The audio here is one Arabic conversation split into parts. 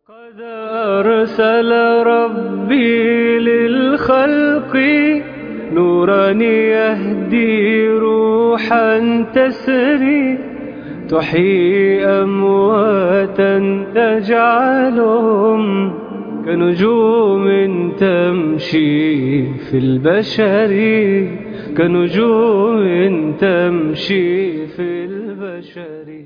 قد أرسل ربي للخلق نورا يهدي روحا تسري تحيي أمواتا تجعلهم كنجوم تمشي في البشر كنجوم تمشي في البشر.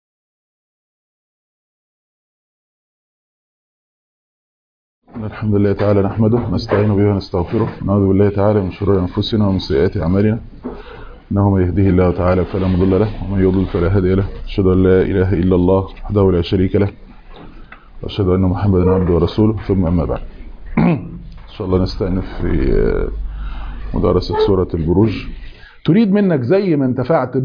الحمد لله تعالى نحمده ونستعين به ونستغفره ونعوذ بالله تعالى من شرور أنفسنا ومن سيئات أعمالنا إنه من يهديه الله تعالى فلا مضل له ومن يضلل فلا هادي له أشهد أن لا إله إلا الله وحده لا شريك له وأشهد أن محمدا عبده ورسوله ثم أما بعد. إن شاء الله نستأنف في مدارسة سورة البروج. تريد منك زي ما انتفعت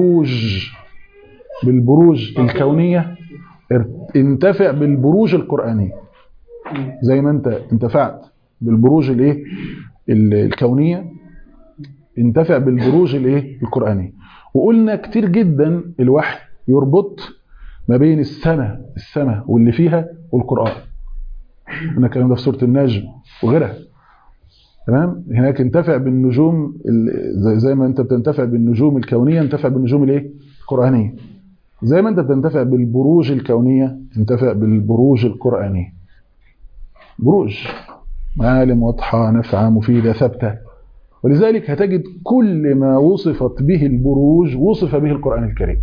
بالبروج الكونية انتفع بالبروج القرآنية. زي ما انت انتفعت بالبروج الكونية انتفع بالبروج القرآنية. وقلنا كتير جدا الوحي يربط ما بين السماء واللي فيها والقرآن. قلنا الكلام ده في سورة النجم وغيرها. تمام. هناك انتفع بالنجوم زي ما انت بتنتفع بالنجوم الكونية انتفع بالنجوم القرآنية. زي ما انت بتنتفع بالبروج الكونية انتفع بالبروج القرآنية. بروج معالم واضحة نافعة مفيدة ثابتة. ولذلك هتجد كل ما وصفت به البروج وصف به القرآن الكريم.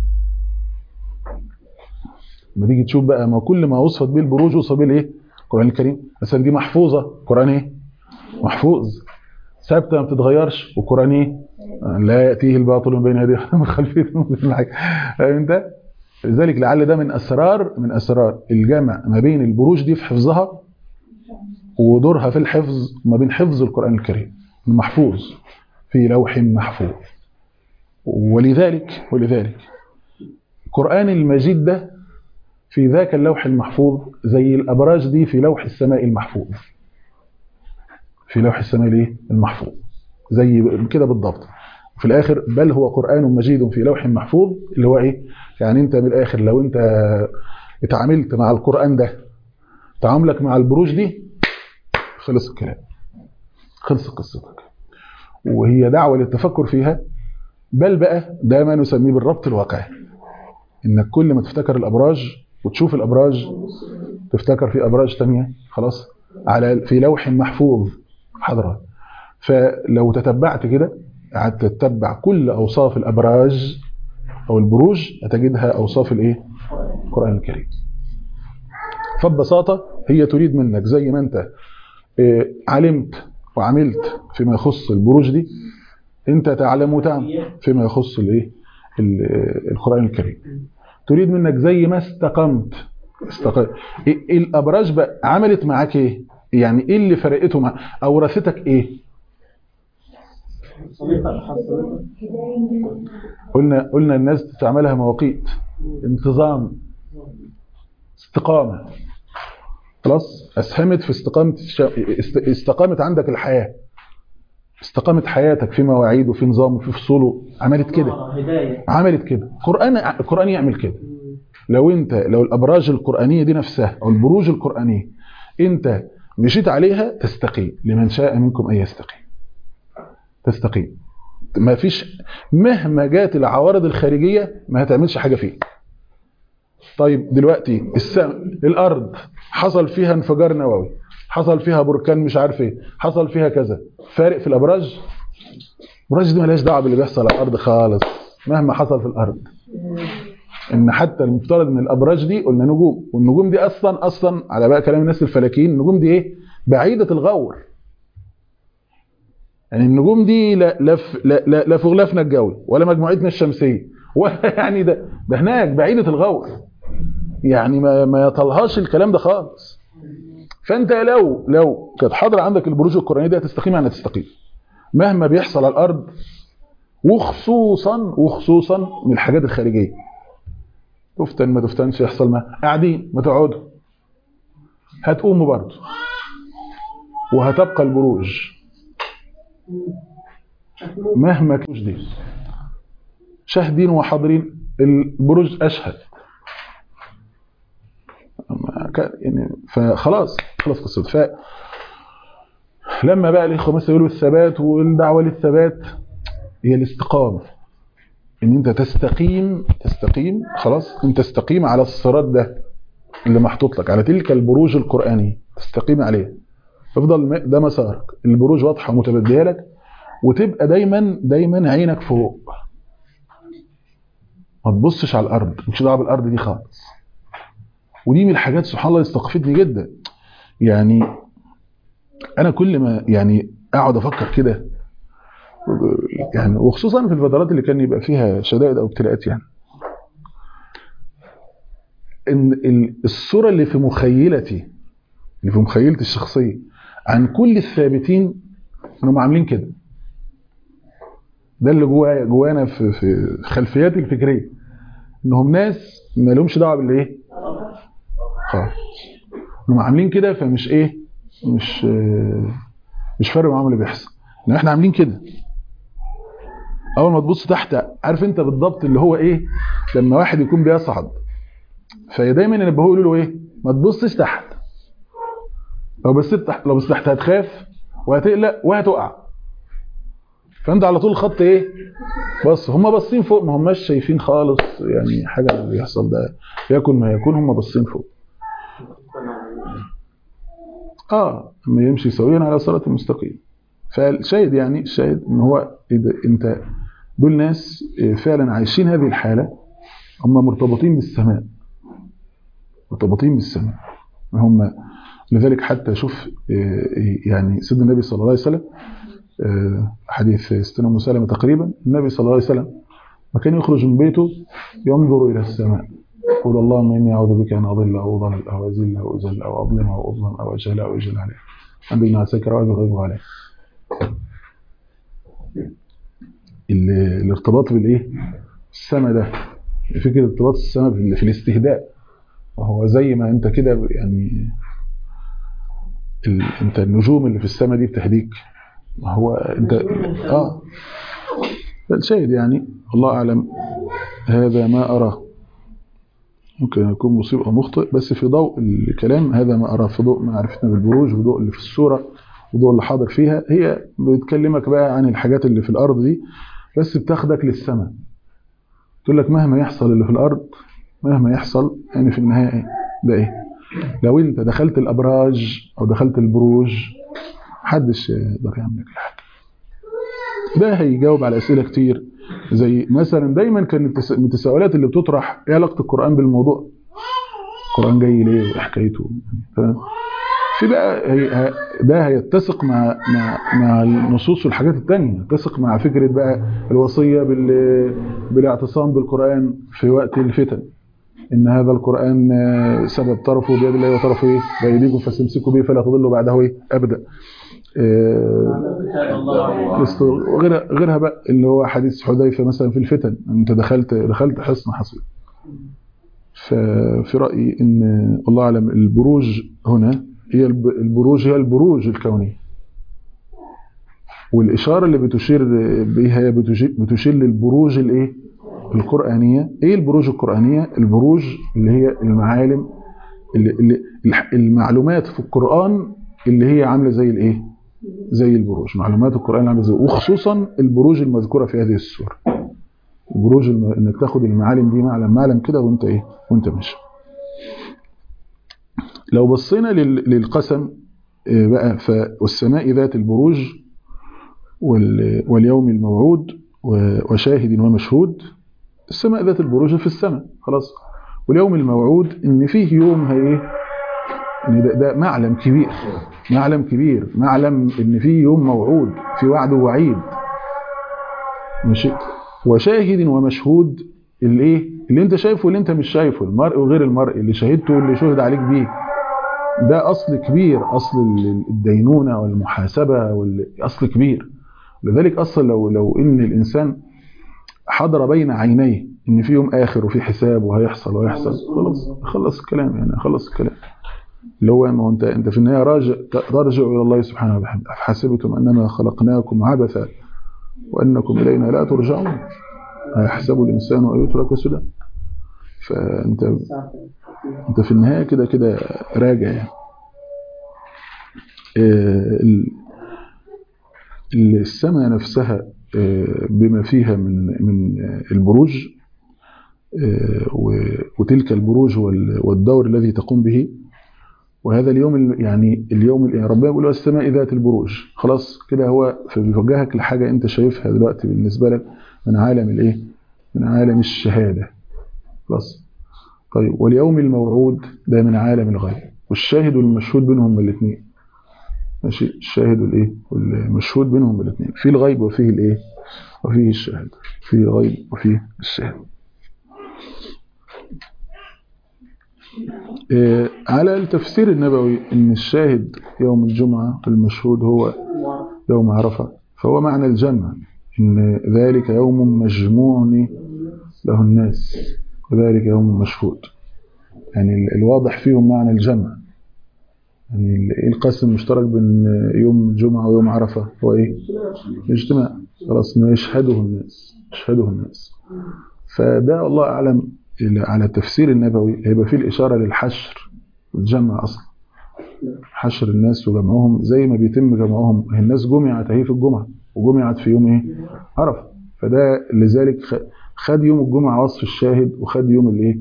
لما تيجي تشوف بقى ما كل ما وصفت به البروج وصف به القرآن الكريم. مثلا دي محفوظة، قرآن محفوظ، ثابتة ما بتتغيرش، وقرآن لا يأتيه الباطل من بين يديه ومن خلفه. فاهم انت؟ لذلك لعل ده من أسرار الجمع ما بين البروج دي في حفظها ودورها في الحفظ ما بين حفظ القرآن الكريم المحفوظ في لوح محفوظ. ولذلك القرآن المجيد ده في ذاك اللوح المحفوظ زي الأبراج دي في لوح السماء المحفوظ. في لوح السماء المحفوظ زي كده بالضبط. في الآخر بل هو قرآن مجيد في لوح محفوظ اللي هو يعني انت من الآخر لو انت اتعاملت مع القرآن ده تعاملك مع البروج دي خلص الكلام، خلص قصتك. وهي دعوة للتفكر فيها. بل بقى ده ما نسميه بالربط الواقعي، انك كل ما تفتكر الابراج وتشوف الابراج تفتكر في ابراج تانية خلاص في لوح محفوظ حضرها. فلو تتبعت كده قعدت تتبع كل اوصاف الابراج او البروج هتجدها اوصاف القرآن الكريم. فببساطة هي تريد منك زي ما انت علمت وعملت فيما يخص البروج دي انت تعلم وتعمل فيما يخص القرآن الكريم. تريد منك زي ما استقمت الابراج بقى عملت معاك يعني ايه اللي فرقته مع اورثتك قلنا الناس تعملها مواقيت، انتظام، استقامة. خلاص اسهمت في استقامت عندك الحياة، استقامت حياتك في مواعيد وفي نظام وفي فصول. عملت كده القرآن يعمل كده. لو الابراج القرآنية دي نفسها او البروج القرآنية انت مشيت عليها تستقيم. لمن شاء منكم ان تستقيم. ما فيش مهما جات العوارض الخارجية ما هتعملش حاجة فيه. طيب دلوقتي الارض حصل فيها انفجار نووي، حصل فيها بركان مش عارف حصل فيها كذا، فارق في الابراج؟ الابراج دي مالهاش دعوه باللي بيحصل على الارض خالص مهما حصل في الارض. ان حتى المفترض ان الابراج دي قلنا نجوم، والنجوم دي اصلا على بقى كلام الناس الفلكيين النجوم دي بعيده الغور. يعني النجوم دي لا في غلافنا الجوي ولا مجموعتنا الشمسيه ولا يعني ده هناك بعيده الغور، يعني ما يطلهاش الكلام ده خالص. فانت لو كانت حاضره عندك البروج القرآنية دي هتستقيم. يعني هتستقيم مهما بيحصل على الارض، وخصوصا من الحاجات الخارجيه. تفتن ما تفتنش يحصل ما قاعدين ما تقعدوا هتقوموا برضه، وهتبقى البروج مهما كانوش دي شاهدين وحاضرين. البروج اشهد يعني فخلاص خلص قصته. فلما بقى الاخوه مثلا يقولوا الثبات والدعوه للثبات هي الاستقامه، ان انت تستقيم خلاص، انت تستقيم على الصراط ده اللي محطوط لك، على تلك البروج القرآنية تستقيم عليها، تفضل ده مسارك، البروج واضحة ومتبدية لك، وتبقى دايما عينك فوق، ما تبصش على الأرض، مش دعوه بالأرض دي خالص. ودي من الحاجات سبحان الله استوقفتني جدا. يعني أنا كل ما يعني أقعد أفكر كده، يعني وخصوصا في الفترات اللي كان يبقى فيها شدائد أو ابتلاءات، يعني ان الصورة اللي في مخيلتي، اللي في مخيلتي الشخصية عن كل الثابتين انهم عاملين كده، ده اللي جوانا في خلفياتي الفكرية، انهم ناس ما لهمش دعوه بالايه خالص، انهم عاملين كده، فمش ايه مش فارق معاهم اللي بيحصل، ان احنا عاملين كده. اول ما تبص تحت، عارف انت بالضبط اللي هو ايه، لما واحد يكون بيصعد فدايما ينبهوا يقولوا له ايه، ما تبصش تحت، لو بصيت تحت هتخاف وهتقلق وهتقع. فانت على طول الخط ايه، بص هم باصين فوق، ما هماش شايفين خالص يعني حاجه اللي بيحصل ده، يكن ما يكون، هم باصين فوق. اما يمشي سويا على صراط المستقيم. فالشاهد يعني الشاهد ان هو إذا انت دول ناس فعلا عايشين هذه الحاله، هم مرتبطين بالسماء، هم لذلك حتى شوف يعني سيدنا النبي صلى الله عليه وسلم، حديث ستنا ام سلمة تقريبا، النبي صلى الله عليه وسلم ما كان يخرج من بيته ينظر الى السماء يقول اللهم اني اعوذ بك ان اضل او اضلل او اذل او اذل او اظلم او اظلم او اجهل او اجهل عليه عند ابن عساكر وابي غيظ عليه. الارتباط بالايه، السماء ده، فكره ارتباط السماء في الاستهداء، وهو زي ما انت كده يعني انت النجوم اللي في السماء دي بتهديك، هو انت الشاهد يعني الله اعلم، هذا ما اراه، ممكن يكون مصيب او مخطئ، بس في ضوء الكلام هذا ما اراه، في ضوء معرفتنا بالبروج وضوء اللي في السوره وضوء اللي حاضر فيها، هي بتكلمك بقى عن الحاجات اللي في الارض دي، بس بتاخدك للسماء، تقول لك مهما يحصل اللي في الارض، مهما يحصل يعني في النهايه ده ايه، لو انت دخلت الابراج او دخلت البروج محدش يقدر يعمل لك حاجه. ده هيجاوب على اسئله كتير، زي مثلا دايما كان من التساؤلات اللي بتطرح، ايه علاقه القران بالموضوع، القران جاي ليه وحكايته، في بقى ده هيتسق مع النصوص والحاجات التانية، يتسق مع فكره بقى الوصيه بالاعتصام بالقران في وقت الفتن، ان هذا القران سبب طرفه بيد الله وطرفه ايه بايديكم فاستمسكوا به فلا تضلوا بعده ايه ابدا. غيرها بقى اللي هو حديث حذيفه مثلا في الفتن، انت دخلت حصن حصين. ففي رايي ان الله اعلم البروج هنا هي البروج الكونيه، والاشاره اللي بتشير بها هي بتشير للبروج الايه القرانيه. ايه البروج القرانيه؟ البروج اللي هي المعالم، اللي المعلومات في القران اللي هي عامله زي الايه، زي البروج، معلومات القران عامله زي، وخصوصا البروج المذكوره في هذه السوره، البروج انك تاخد المعالم دي معلم كده وانت ايه، وانت ماشي. لو بصينا للقسم بقى، والسماء ذات البروج واليوم الموعود وشاهد ومشهود، السماء ذات البروج في السماء خلاص، واليوم الموعود ان فيه يوم ايه، ان ده معلم كبير، معلم ان فيه يوم موعود، في وعد ووعيد ماشي. وشاهد ومشهود، اللي انت شايفه واللي انت مش شايفه، المرء وغير المرء، اللي شهدته واللي شهد عليك بيه، ده اصل كبير، اصل الدينونه والمحاسبه، اصل كبير. لذلك اصلا لو ان الانسان حضر بين عينيه ان في يوم اخر وفي حساب وهيحصل خلص الكلام، يعني خلص الكلام اللي هو ما انت في النهايه ترجع الى الله سبحانه وتعالى، حسبتم انما خلقناكم عبثا وانكم الينا لا ترجعون، هيحسب الانسان ان يترك سدى. فانت انت في النهايه كده كده راجع يعني. السماء نفسها بما فيها من البروج، وتلك البروج والدور الذي تقوم به. وهذا اليوم يعني اليوم ربنا بيقول السماء ذات البروج، خلاص كده هو بيوجهك لحاجه انت شايفها دلوقتي بالنسبه لك من عالم الايه، من عالم الشهاده خلاص. طيب واليوم الموعود ده من عالم الغيب، والشاهد والمشهود بينهم الاثنين ماشي. الشاهد والايه والمشهود بينهم الاثنين، في الغيب وفيه الايه وفيه الشاهد، في الغيب وفيه الشاهد. على التفسير النبوي ان الشاهد يوم الجمعة والمشهود هو يوم عرفة، فهو معنى الجمع، ان ذلك يوم مجموع له الناس وذلك يوم مشهود. يعني الواضح فيهم معنى الجمع. يعني القسم المشترك بين يوم الجمعة ويوم عرفة هو ايه؟ الاجتماع، خلاص ما يشهده الناس، يشهده الناس. فده الله أعلم على التفسير النبوي هيبقى فيه الإشارة للحشر والجمع أصلا، حشر الناس وجمعهم زي ما بيتم جمعهم. الناس جمعت اهي في الجمعة وجمعت في يوم ايه؟ عرفة. فده لذلك خد يوم الجمعة وصف الشاهد، وخد يوم الايه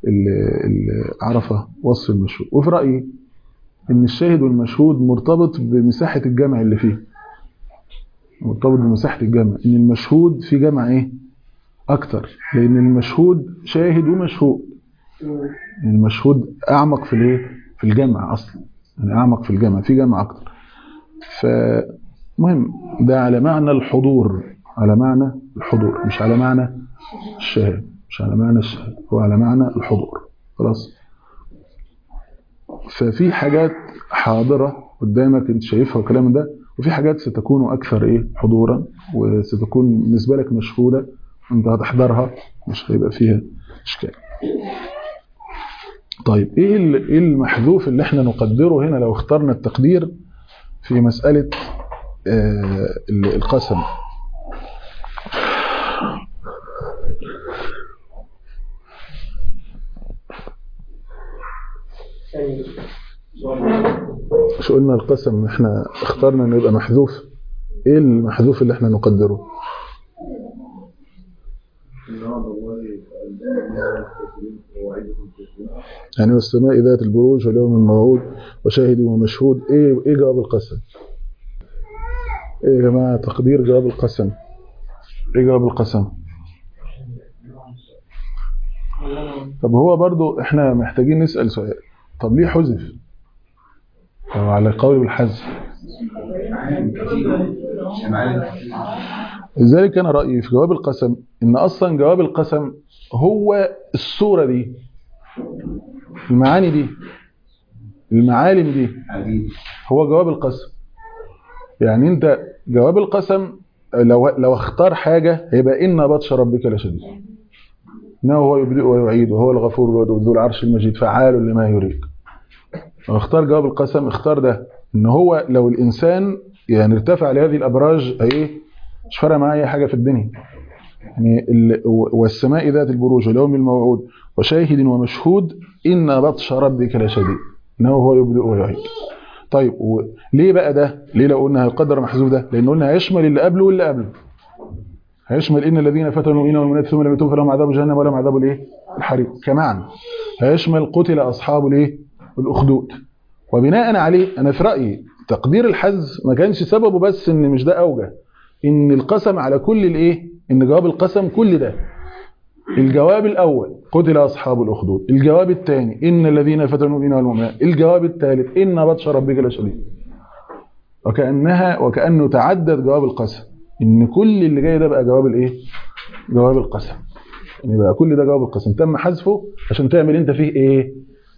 عرفة وصف المشهود. وفي رأيي ان الشاهد والمشهود مرتبط بمساحة الجمع اللي فيه، مرتبط بمساحة الجمع، ان المشهود في جمع ايه اكتر، لان المشهود شاهد ومشهود. المشهود اعمق في الايه في الجمع اصلا، يعني اعمق في الجمع، في جمع اكتر. فمهم ده على معنى الحضور، على معنى الحضور مش على معنى الشهادة، مش على معنى الشهادة، هو على معنى الحضور خلاص. ففي حاجات حاضرة قدامك انت شايفها والكلام ده، وفي حاجات ستكون اكثر ايه حضورا، وستكون بالنسبة لك مشهودة انت هتحضرها، مش هيبقى فيها اشكال. طيب ايه المحذوف اللي احنا نقدره هنا لو اخترنا التقدير في مسألة القسم؟ شو قلنا القسم احنا اخترنا انه يبقى محذوف. ايه المحذوف اللي احنا نقدره؟ يعني والسماء ذات البروج واليوم الموعود وشاهد ومشهود. ايه جواب القسم؟ ايه يا جماعه تقدير جواب القسم؟ ايه جواب القسم؟ طب هو برضو احنا محتاجين نسأل سؤال، طب ليه حذف؟ أو على القول بالحذف. لذلك أنا رأيي في جواب القسم إن أصلا جواب القسم هو الصورة دي، المعاني دي، المعالم دي، هو جواب القسم. يعني أنت جواب القسم لو اختار حاجة هيبقى إن بطش ربك لشديد، إنه هو يبدئ ويعيد وهو الغفور الودود ذو العرش المجيد فعال لما يريد. لو اختار جواب القسم اختار ده، إن هو لو الإنسان يعني ارتفع لهذه الأبراج ايه مش فارقه معاه اي حاجه في الدنيا. يعني والسماء ذات البروج واليوم الموعود وشاهد ومشهود ان بطش ربك لشديد انه هو يبدئ ويعيد. طيب ليه بقى ده؟ ليه لو قلنا هيقدر محذوف ده؟ لان قلنا هيشمل اللي قبله واللي قبله، هيشمل ان الذين فتنوا المؤمنين والمؤمنات ثم لم يتوبوا فلهم عذاب جهنم ولهم عذاب الايه الحريق كمان، هيشمل قتل اصحاب الايه الاخدود. وبناء عليه انا في رايي تقدير الحذف ما كانش سببه بس ان مش ده اوجه، ان القسم على كل الايه، ان جواب القسم كل ده. الجواب الاول قتل اصحاب الاخدود، الجواب الثاني ان الذين فتنوا المؤمنين والمؤمنات، الجواب الثالث ان بطش ربك لشديد. وكانه تعدد جواب القسم، ان كل اللي جاي ده بقى جواب الايه جواب القسم. يعني بقى كل ده جواب القسم تم حذفه عشان تعمل انت فيه ايه؟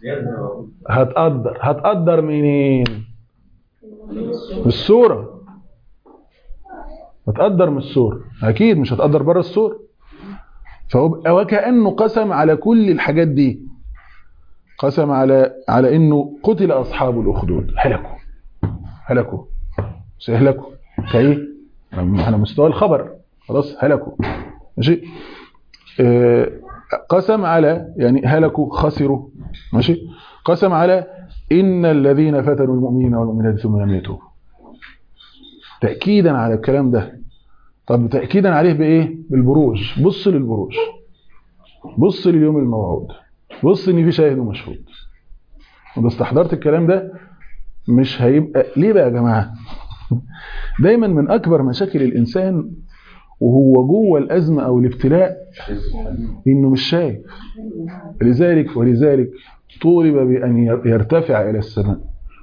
هتقدر منين؟ من السوره. هتقدر من السور، اكيد مش هتقدر بره السور. وكأنه قسم على كل الحاجات دي، قسم على انه قتل اصحاب الاخدود، هلكوا سيهلكوا كايه على مستوى الخبر، خلاص هلكوا ماشي. قسم على يعني هلكوا خسروا ماشي، قسم على إن الذين فتنوا المؤمنين والمؤمنات ثم لم يتوبوا، تأكيدا على الكلام ده. طب تأكيدا عليه بإيه؟ بالبروج. بص للبروج، بص لليوم الموعود، بص إن في شاهد ومشهود. وإذا استحضرت الكلام ده مش هيبقى ليه بقى يا جماعة؟ دايما من أكبر مشاكل الإنسان وهو جوه الأزمة أو الابتلاء إنه مش شايف. ولذلك طولب بأن يرتفع إلى السماء،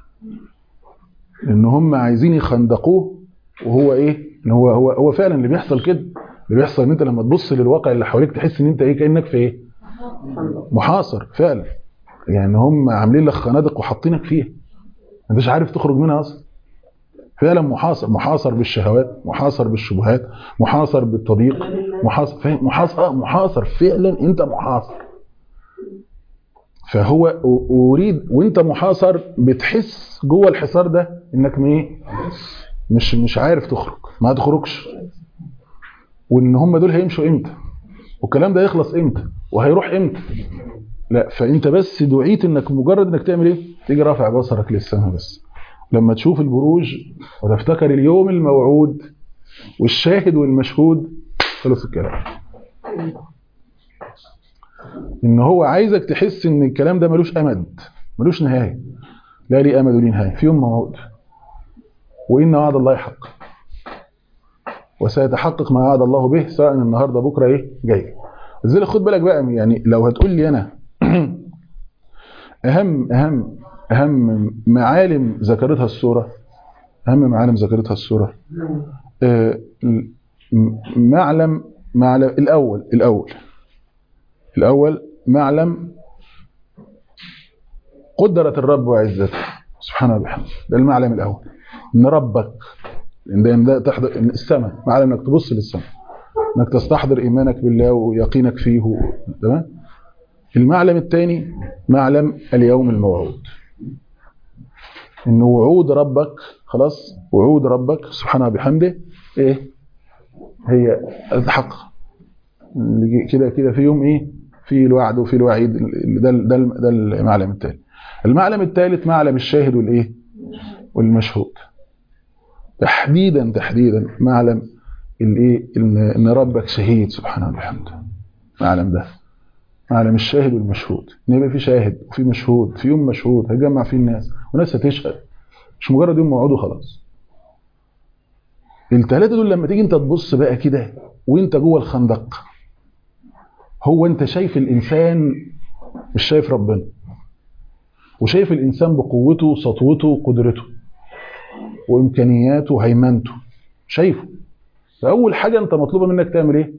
إن هم عايزين يخندقوه، وهو إيه؟ إن هو فعلا اللي بيحصل كده. اللي بيحصل إن أنت لما تبص للواقع اللي حواليك تحس إن أنت إيه؟ كأنك في إيه؟ محاصر فعلا. يعني هم عاملين لك خنادق وحاطينك فيها، أنت مش عارف تخرج منها أصلا. فعلا محاصر بالشهوات، محاصر بالشبهات، محاصر بالتضييق، محاصر فعلا. أنت محاصر. فهو أريد وأنت محاصر بتحس جوه الحصار ده إنك مش عارف تخرج، ما تخرجش، وإن هم دول هيمشوا إمتى، والكلام ده يخلص إمتى، وهيروح إمتى. لا، فأنت بس دعيت إنك مجرد إنك تعمل إيه؟ تيجي رافع بصرك للسماء بس لما تشوف البروج وتفتكر اليوم الموعود والشاهد والمشهود. خلص الكلام. إن هو عايزك تحس إن الكلام ده ملوش أمد، ملوش نهاية. لا لي أمد ولي نهاية، في يوم موعود، وإن وعد الله حق، وسيتحقق ما وعد الله به، سواء النهارده بكره إيه جاي. لذلك خد بالك بقى، يعني لو هتقول لي أنا أهم معالم ذكرتها السورة، معلم الأول معلم قدرة الرب وعزته سبحانه وبحمده. ده المعلم الأول، إن ربك، إن ده تحضر السماء، معلم إنك تبص للسماء، إنك تستحضر إيمانك بالله ويقينك فيه. تمام. المعلم الثاني معلم اليوم الموعود، إن وعود ربك، خلاص وعود ربك سبحانه وبحمده إيه هي الحق. كده في يوم إيه، في الوعد وفي الوعيد. ده المعلم الثاني. المعلم الثالث معلم الشاهد والإيه والمشهود. تحديدا معلم الإيه، إن ربك شهيد سبحانه وبحمده. معلم ده معلم الشاهد والمشهود، إن يبقى في شاهد وفي مشهود، في يوم مشهود هيجمع فيه الناس وناس هتشهد، مش مجرد يوم موعود وخلاص. الثلاثه دول لما تيجي انت تبص بقى كده وانت جوه الخندق، هو انت شايف الانسان مش شايف ربنا، وشايف الانسان بقوته وسطوته وقدرته وامكانياته وهيمنته، شايفه. فاول حاجه انت مطلوبه منك تعمل ايه؟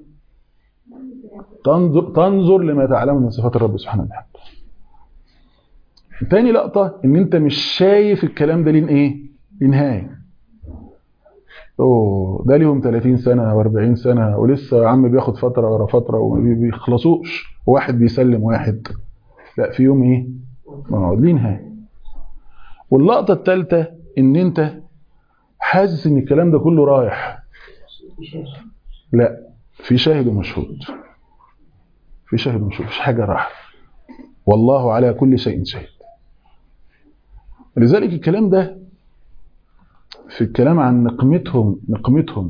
تنظر لما تعلم من صفات الرب سبحانه وتعالى. تاني لقطه ان انت مش شايف الكلام ده لين ايه؟ لنهايه. ده ليهم 30 سنه و40 سنه ولسه يا عم بياخد فتره ورا فتره وما بيخلصوش، واحد بيسلم واحد. لا، في يوم ايه؟ موعود ليه نهايه. واللقطه الثالثه ان انت حاسس ان الكلام ده كله رايح. لا، في شاهد ومشهود، في شاهد ومشهود، مش حاجه راحت. والله على كل شيء شهيد. لذلك الكلام ده في الكلام عن نقمتهم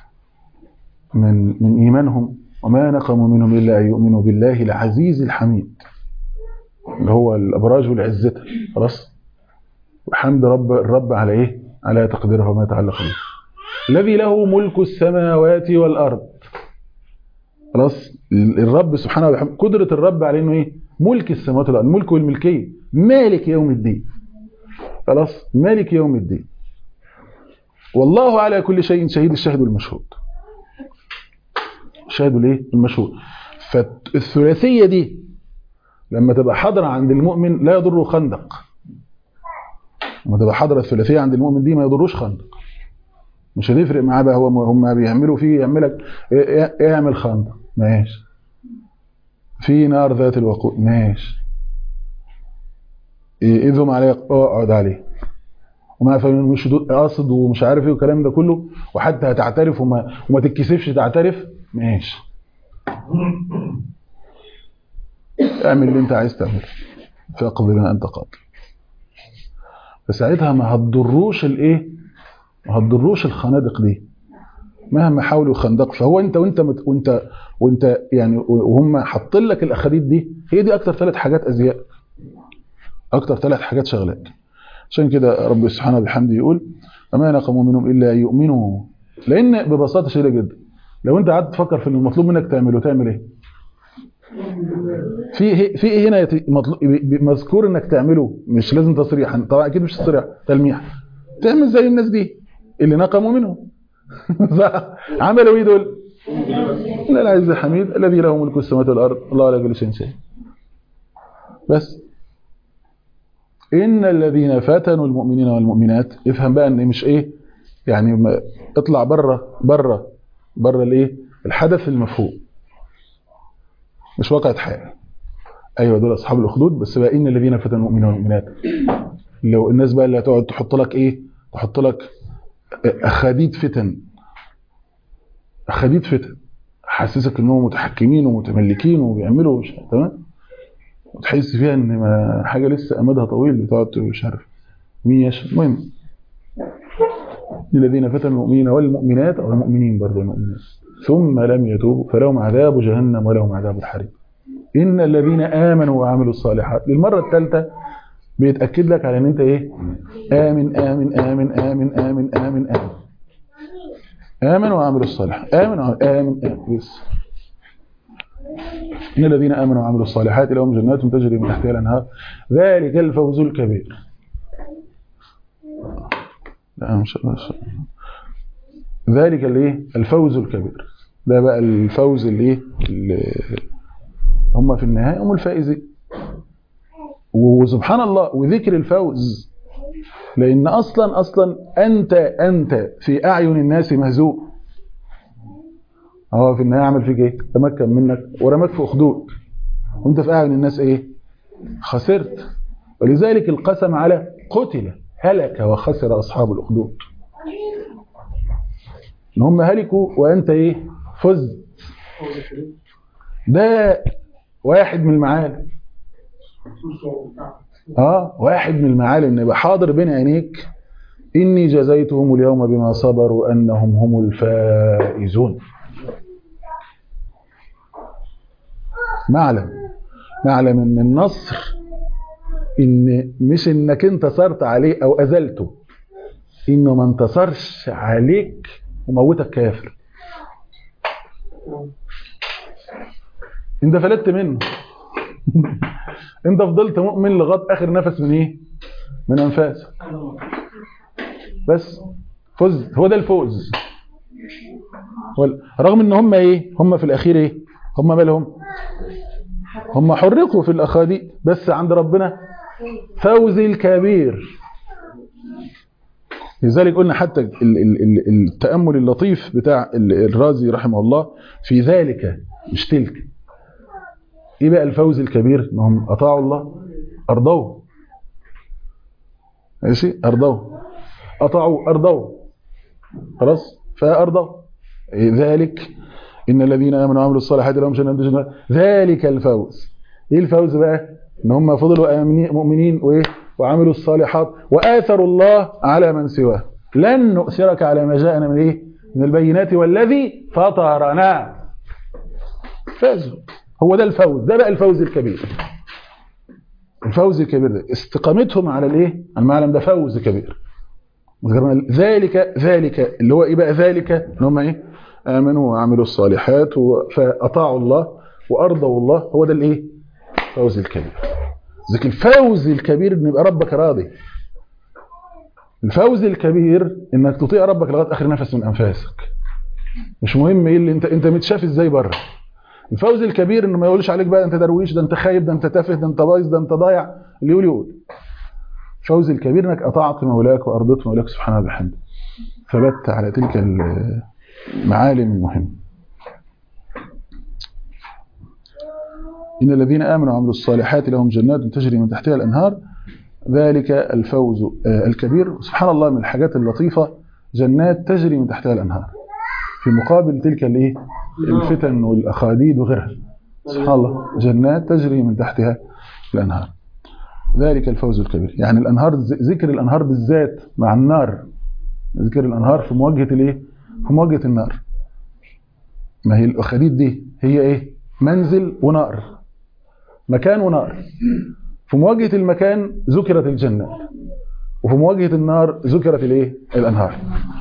من إيمانهم، وما نقموا منهم إلا أن يؤمنوا بالله العزيز الحميد، اللي هو الأبراج والعزة. خلاص، وحمد الرب على إيه؟ على تقديره وما يتعلق به. الذي له ملك السماوات والأرض. خلاص، الرب سبحانه وتعالى قدرة الرب على إنه إيه؟ ملك السماوات والأرض، الملك والملكية، مالك يوم الدين. خلاص، مالك يوم الدين. والله على كل شيء شهيد، الشاهد والمشهود. الشاهد والايه؟ المشهود. فالثلاثيه دي لما تبقى حاضره عند المؤمن لا يضره خندق. لما تبقى حاضره الثلاثيه عند المؤمن دي ما يضروش خندق. مش هتفرق معاه بقى هم بيعملوا فيه، يعملك اعمل خندق ماشي، في نار ذات الوقود ماشي، اذهم عليك اقعد عليه، وما فاهم مش قاصد ومش عارف ايه والكلام ده كله، وحتى هتعترف وما تتكسفش تعترف ماشي. اعمل اللي انت عايز تعمله فاقضي ما انت قاضي. فساعتها ما هتضروش الايه، ما هتضروش الخنادق دي مهما حاولوا يخندقوا. فهو انت وانت يعني وهم حاطين لك الاخاديد دي، هي دي اكتر 3 حاجات ازياء، اكتر 3 حاجات شغلك. عشان كده رب سبحانه وبحمده يقول وما نقموا منهم الا يؤمنوا. لان ببساطه شديده جدا لو انت قعدت تفكر في المطلوب منك تعمله تعمل ايه؟ في هنا مذكور انك تعمله، مش لازم تصريحا طبعا، اكيد مش تصريح تلميح. تعمل زي الناس دي اللي نقموا منهم عملوا ايه دول؟ ان العز الحميد الذي له ملك السماوات والارض الله على كل شيء شهيد. بس ان الذين فتنوا المؤمنين والمؤمنات، افهم بقى ان مش ايه يعني اطلع بره الايه الحدث المفهوم، مش واقعة حال. ايوه دول اصحاب الاخدود، بس بقى ان الذين فتنوا المؤمنين والمؤمنات، لو الناس بقى اللي هتقعد تحط لك ايه، تحط لك اخاديد فتن، حسسك انهم متحكمين ومتملكين وبيعملوا مش تمام، وتحس فيها ان ما حاجه لسه امدها طويل، تقعد مش عارف مين المهم الذين فتنوا المؤمنين والمؤمنات او المؤمنين برضه المؤمنات ثم لم يتوبوا فلهم عذاب جهنم ولهم عذاب الحريق. ان الذين امنوا وعملوا الصالحات للمره الثالثه بيتاكد لك على ان انت ايه، امن امن امن امن امن امن امن امن وعملوا الصالحات امن بس. ان الذين امنوا وعملوا الصالحات لهم جنات تجري من تحتها الانهار ذلك الفوز الكبير. لا مش ذلك الايه الفوز الكبير، ده بقى الفوز اللي هم في النهايه هم الفائزين. وسبحان الله وذكر الفوز، لان اصلا انت في اعين الناس مهزوم، هو في النهايه عمل فيك ايه؟ تمكن منك ورماك في اخدود، وانت في اعين الناس ايه؟ خسرت. ولذلك القسم على قتل هلك وخسر اصحاب الاخدود، ان هم هلكوا وانت ايه؟ فزت. ده واحد من المعالم، واحد من المعالم ان يبقى حاضر بين عينيك اني جزيتهم اليوم بما صبروا انهم هم الفائزون. معلم ان النصر ان مش انك انتصرت عليه او اذلته، انه ما انتصرش عليك وموتك كافر، انت فلتت منه انت فضلت مؤمن لغايه اخر نفس من ايه؟ من انفاسك، بس فزت. هو ده الفوز. رغم ان هم ايه؟ هم في الاخير ايه؟ هم مالهم؟ هم حرقوا في الاخاديد، بس عند ربنا فوز الكبير. لذلك قلنا حتى التأمل اللطيف بتاع الرازي رحمه الله في ذلك مش تلك. ايه بقى الفوز الكبير؟ انهم اطاعوا الله، ارضوه، ماشي، ارضوه خلاص، فارضوا ذلك ان الذين امنوا وعملوا الصالحات لهم جنات ذلك الفوز. ايه الفوز بقى؟ ان هم فضلوا مؤمنين وايه وعملوا الصالحات واثروا الله على من سواه، لن نؤثرك على ما جاءنا من ايه؟ من البينات والذي فطرنا. فازوا. هو ده الفوز، ده بقى الفوز الكبير. الفوز الكبير ده استقامتهم على الايه؟ المعلم ده فوز كبير. ذلك اللي هو ايه بقى؟ ذلك ان هم ايه؟ امنوا وعملوا الصالحات فاطاعوا الله وارضوا الله. هو ده الايه؟ الفوز الكبير. ذلك الفوز الكبير ان يبقى ربك راضي. الفوز الكبير انك تطيع ربك لغايه اخر نفس من انفاسك، مش مهم ايه اللي انت متشاف ازاي بره. الفوز الكبير انه ما يقولش عليك بقى انت درويش، ده انت خايب، ده انت تافه، ده انت بايظ، ده انت ضايع، اللي يقول. الفوز الكبير انك اطعت مولاك وارضيت مولاك سبحانه وبحمده، ثبت على تلك المعالم المهمه. ان الذين امنوا وعملوا الصالحات لهم جنات تجري من تحتها الانهار ذلك الفوز الكبير. سبحان الله من الحاجات اللطيفه جنات تجري من تحتها الانهار في مقابل تلك الايه؟ الفتن والاخاديد وغيرها. سبحان الله، جنات تجري من تحتها الأنهار. ذلك الفوز الكبير. يعني الأنهار، ذكر الأنهار بالذات مع النار، ذكر الأنهار في مواجهة الإيه؟ في مواجهة النار. ما هي الأخاديد دي هي إيه؟ منزل ونار، مكان ونار. في مواجهة المكان ذكرت الجنة، وفي مواجهة النار ذكرت الإيه؟ الأنهار.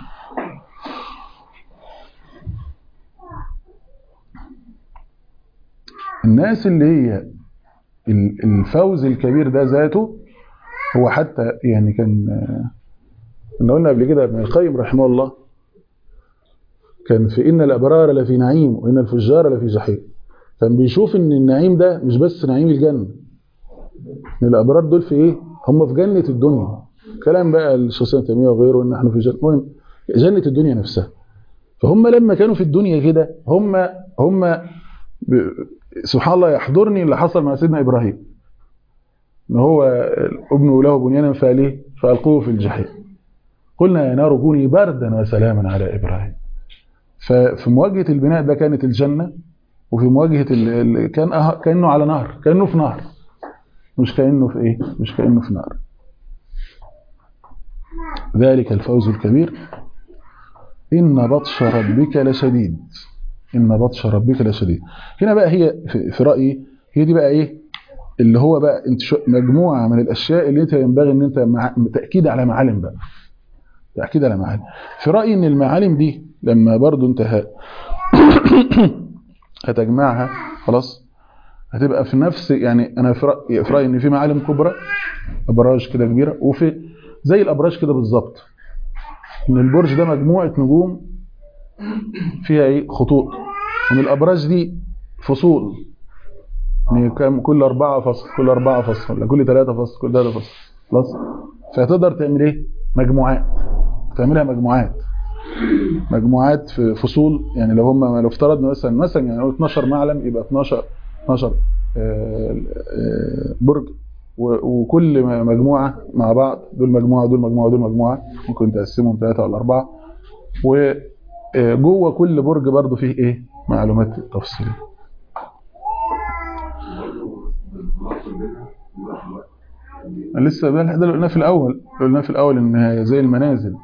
الناس اللي هي الفوز الكبير ده ذاته هو حتى يعني كنا قلنا قبل كده ابن القيم رحمه الله كان في إن الأبرار لفي نعيم وإن الفجار لفي جحيم. كان بيشوف إن النعيم ده مش بس نعيم الجنة، إن الأبرار دول في إيه؟ هم في جنة الدنيا. كلام بقى الشيخ ابن تيمية وغيره إن إحنا في جنة الدنيا نفسها. فهم لما كانوا في الدنيا كده هم سبحان الله يحضرني اللي حصل مع سيدنا إبراهيم، إن هو ابنه له بنيانا فألقوه في الجحيم قلنا يا نار كوني بردا وسلاما على إبراهيم. ففي مواجهة البناء ده كانت الجنة، وفي مواجهة كأنه على نهر، كأنه في نهر، مش كأنه في إيه؟ مش كأنه في نهر. ذلك الفوز الكبير. إن بطش ربك لشديد. إن بطش ربك لشديد. هنا بقى هي في رأيي هي دي بقى إيه اللي هو بقى انت مجموعة من الأشياء اللي انت ينبغي ان انت تأكيد على معالم بقى، تأكيد على معالم. في رأيي ان المعالم دي لما برضو انت هتجمعها خلاص هتبقى في نفس، يعني انا في رأيي ان في معالم كبرى، ابراج كده كبيرة، وفي زي الابراج كده بالظبط، ان البرج ده مجموعة نجوم فيها ايه خطوط، ومن الابراج دي فصول، يعني كل 4 فصل، كل 4 فصل، ولا كل 3 فصل، كل 3 فصل خلاص. فتقدر تعمل ايه مجموعات، تعملها مجموعات في فصول. يعني لو افترضنا مثلا يعني 12 معلم يبقى 12 برج، وكل مجموعة مع بعض، دول مجموعة دول مجموعة دول مجموعة، ممكن تقسمهم 3 ولا 4، وجوه كل برج برضو فيه ايه معلومات تفصيلية. لسه ده اللي قلناه في الأول إن زي المنازل،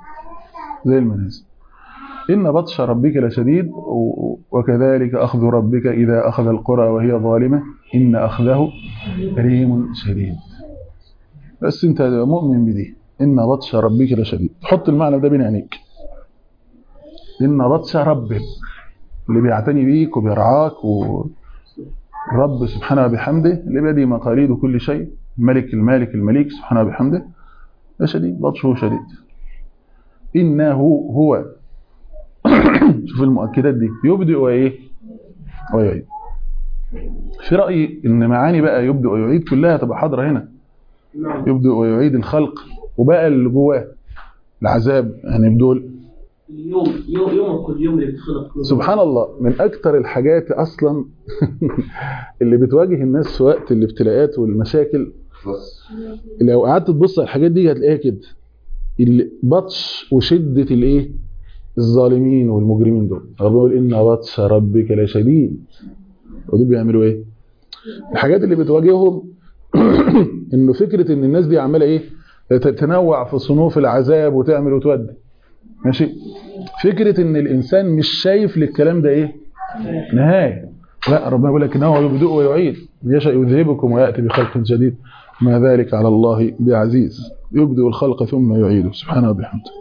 إن بطش ربك لشديد وكذلك أخذ ربك إذا أخذ القرى وهي ظالمة إن أخذه أليم شديد. بس أنت مؤمن بدي إن بطش ربك لشديد، تحط المعنى ده بين عينيك. إن بطش ربك اللي بيعتني بيك وبيرعاك، والرب سبحانه وبحمده اللي بيدي مقاليد كل شيء، الملك المليك سبحانه وبحمده شديد، بطشه شديد. إنه هو شوف المؤكدات دي، يبدئ وإيه ويعيد. في رأيي إن معاني بقى يبدئ ويعيد كلها تبقى حاضرة هنا. يبدئ ويعيد الخلق، وبقى اللي جواه العذاب، يعني بدول يوم كل يوم اللي بتخلق. سبحان الله من أكتر الحاجات أصلا اللي بتواجه الناس في وقت الابتلاءات والمشاكل. لو قعدت تبص على الحاجات دي هتلاقيها كده، البطش وشدة الايه الظالمين والمجرمين دول. ربنا يقول إن بطش ربك لشديد، ودول بيعملوا ايه؟ الحاجات اللي بتواجههم انه فكرة ان الناس دي عمالة ايه تتنوع في صنوف العذاب وتعمل وتودي ماشي. فكرة ان الانسان مش شايف للكلام ده ايه نهاية، لا ربنا يقول لك انه يبدئ ويعيد، يشاء يذهبكم ويأتي بخلق جديد ما ذلك على الله بعزيز. يبدئ الخلق ثم يعيده سبحانه وبحمده.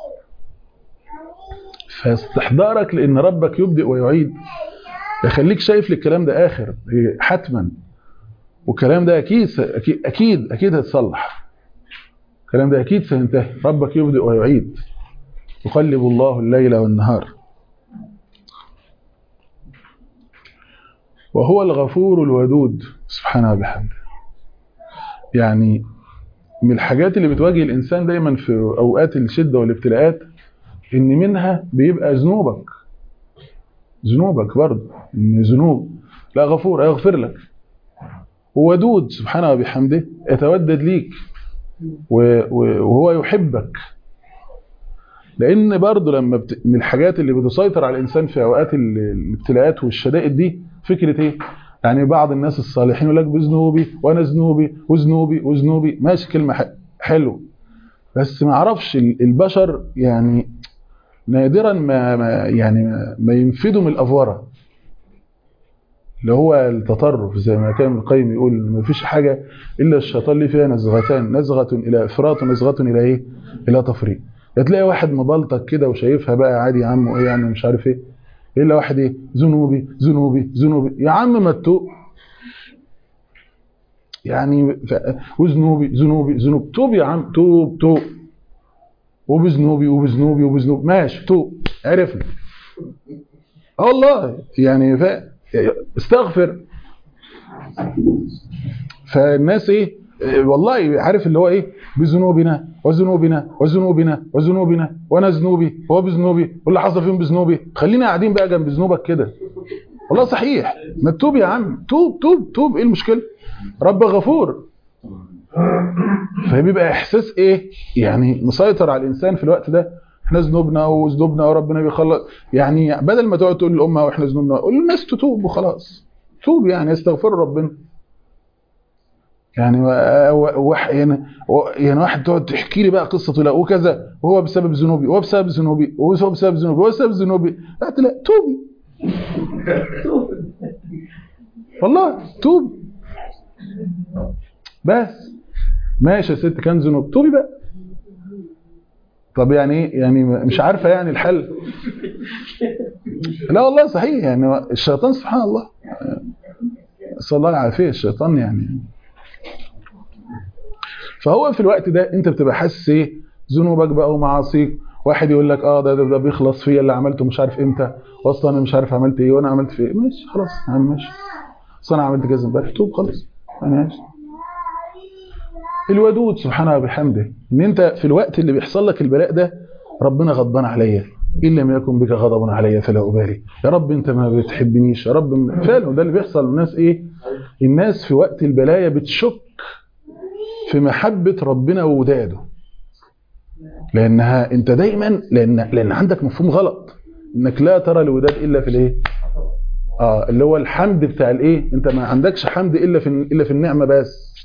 فاستحضارك لان ربك يبدئ ويعيد يخليك شايف للكلام ده اخر حتما، والكلام ده اكيد هتصلح، الكلام ده اكيد سينتهي. ربك يبدئ ويعيد، يقلب الله الليل والنهار، وهو الغفور الودود سبحانه وبحمده. يعني من الحاجات اللي بتواجه الإنسان دايما في أوقات الشدة والابتلاءات إن منها بيبقى ذنوبك برضه، إن ذنوب لا غفور يغفر لك، وودود سبحانه وبحمده يتودد ليك، وهو يحبك. لأن برضه لما من الحاجات اللي بتسيطر على الإنسان في أوقات الابتلاءات والشدائد دي فكرة إيه؟ يعني بعض الناس الصالحين يقول لك بذنوبي وانا ذنوبي وذنوبي وذنوبي، ماشي كلمه حلو، بس ما اعرفش البشر يعني نادرا ما ينفذوا من الافوره اللي هو التطرف، زي ما كان ابن القيم يقول ما فيش حاجه الا الشيطان ليه فيها نزغتان، نزغه الى افراط ونزغه الى ايه؟ الى تفريط. هتلاقي واحد مبلطك كده وشايفها بقى عادي يا عم ايه يعني مش عارف ايه، الا واحد ايه؟ ذنوبي ذنوبي ذنوبي. يا عم ما تتوب يعني، وذنوبي ذنوبي ذنوب، توب يا عم، توب توب، وبذنوبي وبذنوبي وبذنوب، ماشي توب، عرفنا. والله يعني استغفر. فالناس ايه والله عارف اللي هو ايه؟ بذنوبنا وذنوبنا وذنوبنا وذنوبنا، وانا ذنوبي هو بذنوبي، واللي حصل فيهم بذنوبي، خلينا قاعدين بقى جنب ذنوبك كده. والله صحيح، ما تتوب يا عم، توب توب توب، ايه المشكله؟ رب غفور. فبيبقى احساس ايه يعني مسيطر على الانسان في الوقت ده، احنا ذنوبنا وذنوبنا وربنا بيخلص. يعني بدل ما تقعد تقول للامه واحنا ذنوبنا، قول للناس تتوب وخلاص، توب يعني استغفروا ربنا. يعني واحد تقعد تحكي لي بقى قصته لا وكذا، وهو بسبب ذنوبي وهو بسبب ذنوبي وهو بسبب ذنوبي وهو بسبب ذنوبي، لا توبي والله توب بس. ماشي يا ست كان ذنوب، توبي بقى. طب يعني ايه يعني مش عارفه يعني الحل؟ لا والله صحيح، يعني الشيطان سبحان الله صلى الله العافيه، الشيطان يعني. فهو في الوقت ده انت بتبقى حاسس ايه؟ ذنوبك بقى ومعاصيك. واحد يقول لك ده بيخلص فيا اللي عملته مش عارف امتى، واصلا انا مش عارف عملت ايه وانا عملت في ايه. ماشي خلاص يا عم ماشي، اصل انا عملت كذا امبارح، توب خلاص ماشي. الودود سبحانه وبحمده، ان انت في الوقت اللي بيحصل لك البلاء ده ربنا غضبان عليا، ان لم يكن بك غضب عليا فلا ابالي، يا رب انت ما بتحبنيش يا رب. فعلا ده اللي بيحصل. الناس ايه؟ الناس في وقت البلايا بتشك في محبة ربنا ووداده، لانها انت دايما لان عندك مفهوم غلط انك لا ترى الوداد الا في الايه؟ اللي هو الحمد بتاع الايه؟ انت ما عندكش حمد الا في النعمه بس.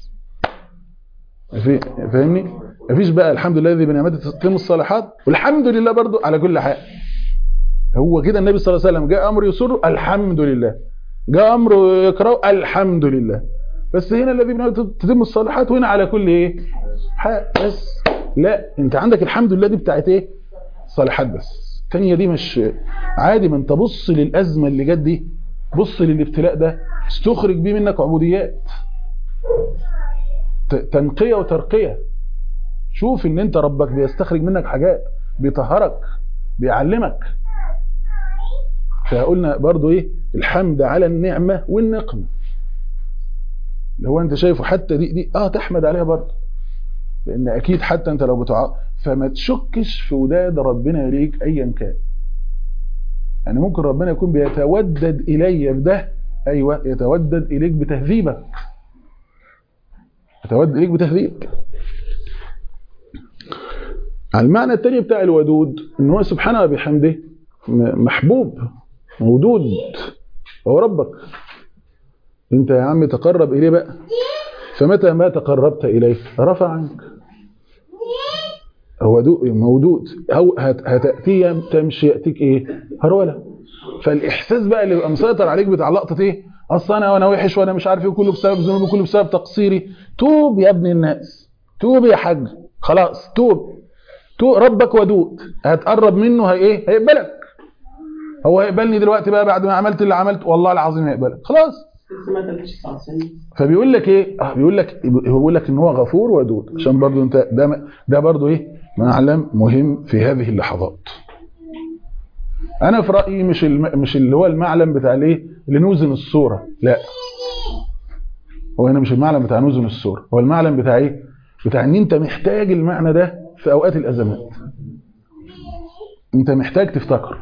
فاهمني؟ مفيش بقى الحمد لله الذي بنعمته تتم الصالحات والحمد لله برضو على كل حال. هو كده النبي صلى الله عليه وسلم جاء امر يسر الحمد لله، جاء امر يكره الحمد لله. بس هنا الذي بنعمته تتم الصالحات، وهنا على كل ايه؟ بس لا، انت عندك الحمد لله دي بتاعت ايه؟ صالحات بس. الثانيه دي مش عادي. ما انت بص للازمه اللي جت دي، بص للابتلاء ده، استخرج بيه منك عبوديات، تنقيه وترقيه. شوف ان انت ربك بيستخرج منك حاجات، بيطهرك، بيعلمك. فقلنا برضو ايه؟ الحمد على النعمه والنقمه، اللي هو انت شايفه حتى دي تحمد عليها برضو، لان اكيد حتى انت لو فما تشكش في وداد ربنا اليك ايا كان. يعني ممكن ربنا يكون بيتودد الي بده، ايوه يتودد اليك بتهذيبك، يتودد اليك بتهذيبك. على المعنى الثاني بتاع الودود، ان هو سبحانه وبحمده محبوب مودود، هو ربك. انت يا عم تقرب اليه بقى، فمتى ما تقربت اليه رفع عنك. هو مودود، او هتاتي تمشي ياتيك ايه؟ هروله. فالاحساس بقى اللي بيبقى مسيطر عليك بتاع لقطه ايه؟ اصل وانا وحش وانا مش عارف ايه، كله بسبب ذنوبي وكله بسبب تقصيري. توب يا ابن الناس، توب يا حاج، خلاص توب. ربك ودود، هتقرب منه هيقبلك. هو هيقبلني دلوقتي بقى بعد ما عملت اللي عملت، والله العظيم هيقبلك خلاص. فبيقول لك ايه؟ بيقول لك ان هو غفور ودود، عشان برضو انت ده برضو ايه؟ معلم مهم في هذه اللحظات. انا في رايي مش اللي هو المعلم بتاع الايه؟ اللي نوزن الصوره، لا، هو هنا مش المعلم بتاع نوزن الصوره، هو المعلم بتاع ايه؟ بتاع ان انت محتاج المعنى ده في اوقات الازمات. انت محتاج تفتكر.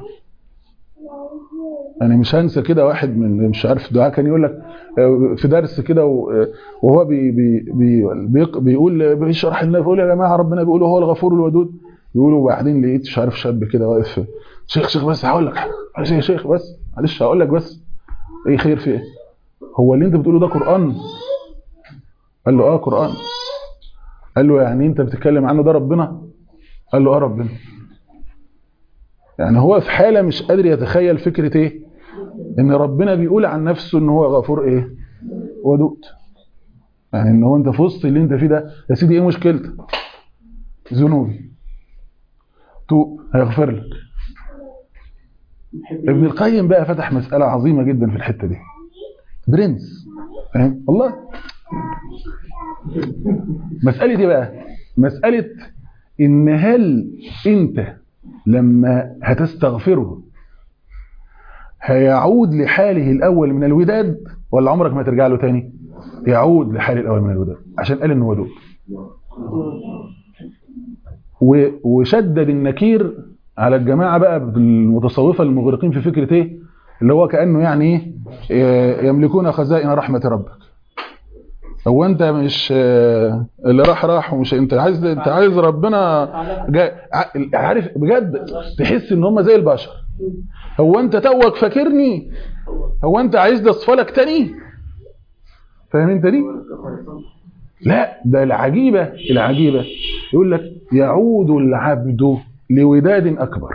يعني مش هنسى كده واحد من مش عارف دعاء كان يقول لك في درس كده، وهو بيقول بيشرح لنا، بيقول يا جماعه ربنا بيقول هو الغفور الودود، بيقولوا وبعدين لقيت مش عارف شاب كده واقف، شيخ بس هقول لك يا شيخ بس معلش هقول لك بس ايه خير في ايه؟ هو اللي انت بتقوله ده قرآن؟ قال له قرآن. قال له يعني انت بتتكلم عنه ده ربنا؟ قال له ربنا. يعني هو في حالة مش قادر يتخيل فكرة ايه؟ ان ربنا بيقول عن نفسه ان هو غفور ايه؟ ودود. يعني ان هو انت في وسط اللي انت فيه ده يا سيدي ايه مشكلتك؟ ذنوبي توب هيغفر لك. ابن القيم بقى فتح مسألة عظيمة جدا في الحتة دي، برنس، فاهم؟ والله مسألة دي بقى مسألة ان هل انت لما هتستغفره هيعود لحاله الاول من الوداد ولا عمرك ما ترجع له تاني؟ يعود لحاله الاول من الوداد عشان قال انه ودود. وشدد النكير على الجماعة بقى المتصوفة المغرقين في فكرة ايه اللي هو كأنه يعني ايه يملكون خزائن رحمة ربك. هو انت مش اللي راح ومش انت عايز ربنا عارف بجد تحس ان هم زي البشر. هو انت توك فاكرني؟ هو انت عايز ده اصفلك تاني؟ فاهم انت دي؟ لا ده العجيبة يقول لك يعود العبد لوداد أكبر.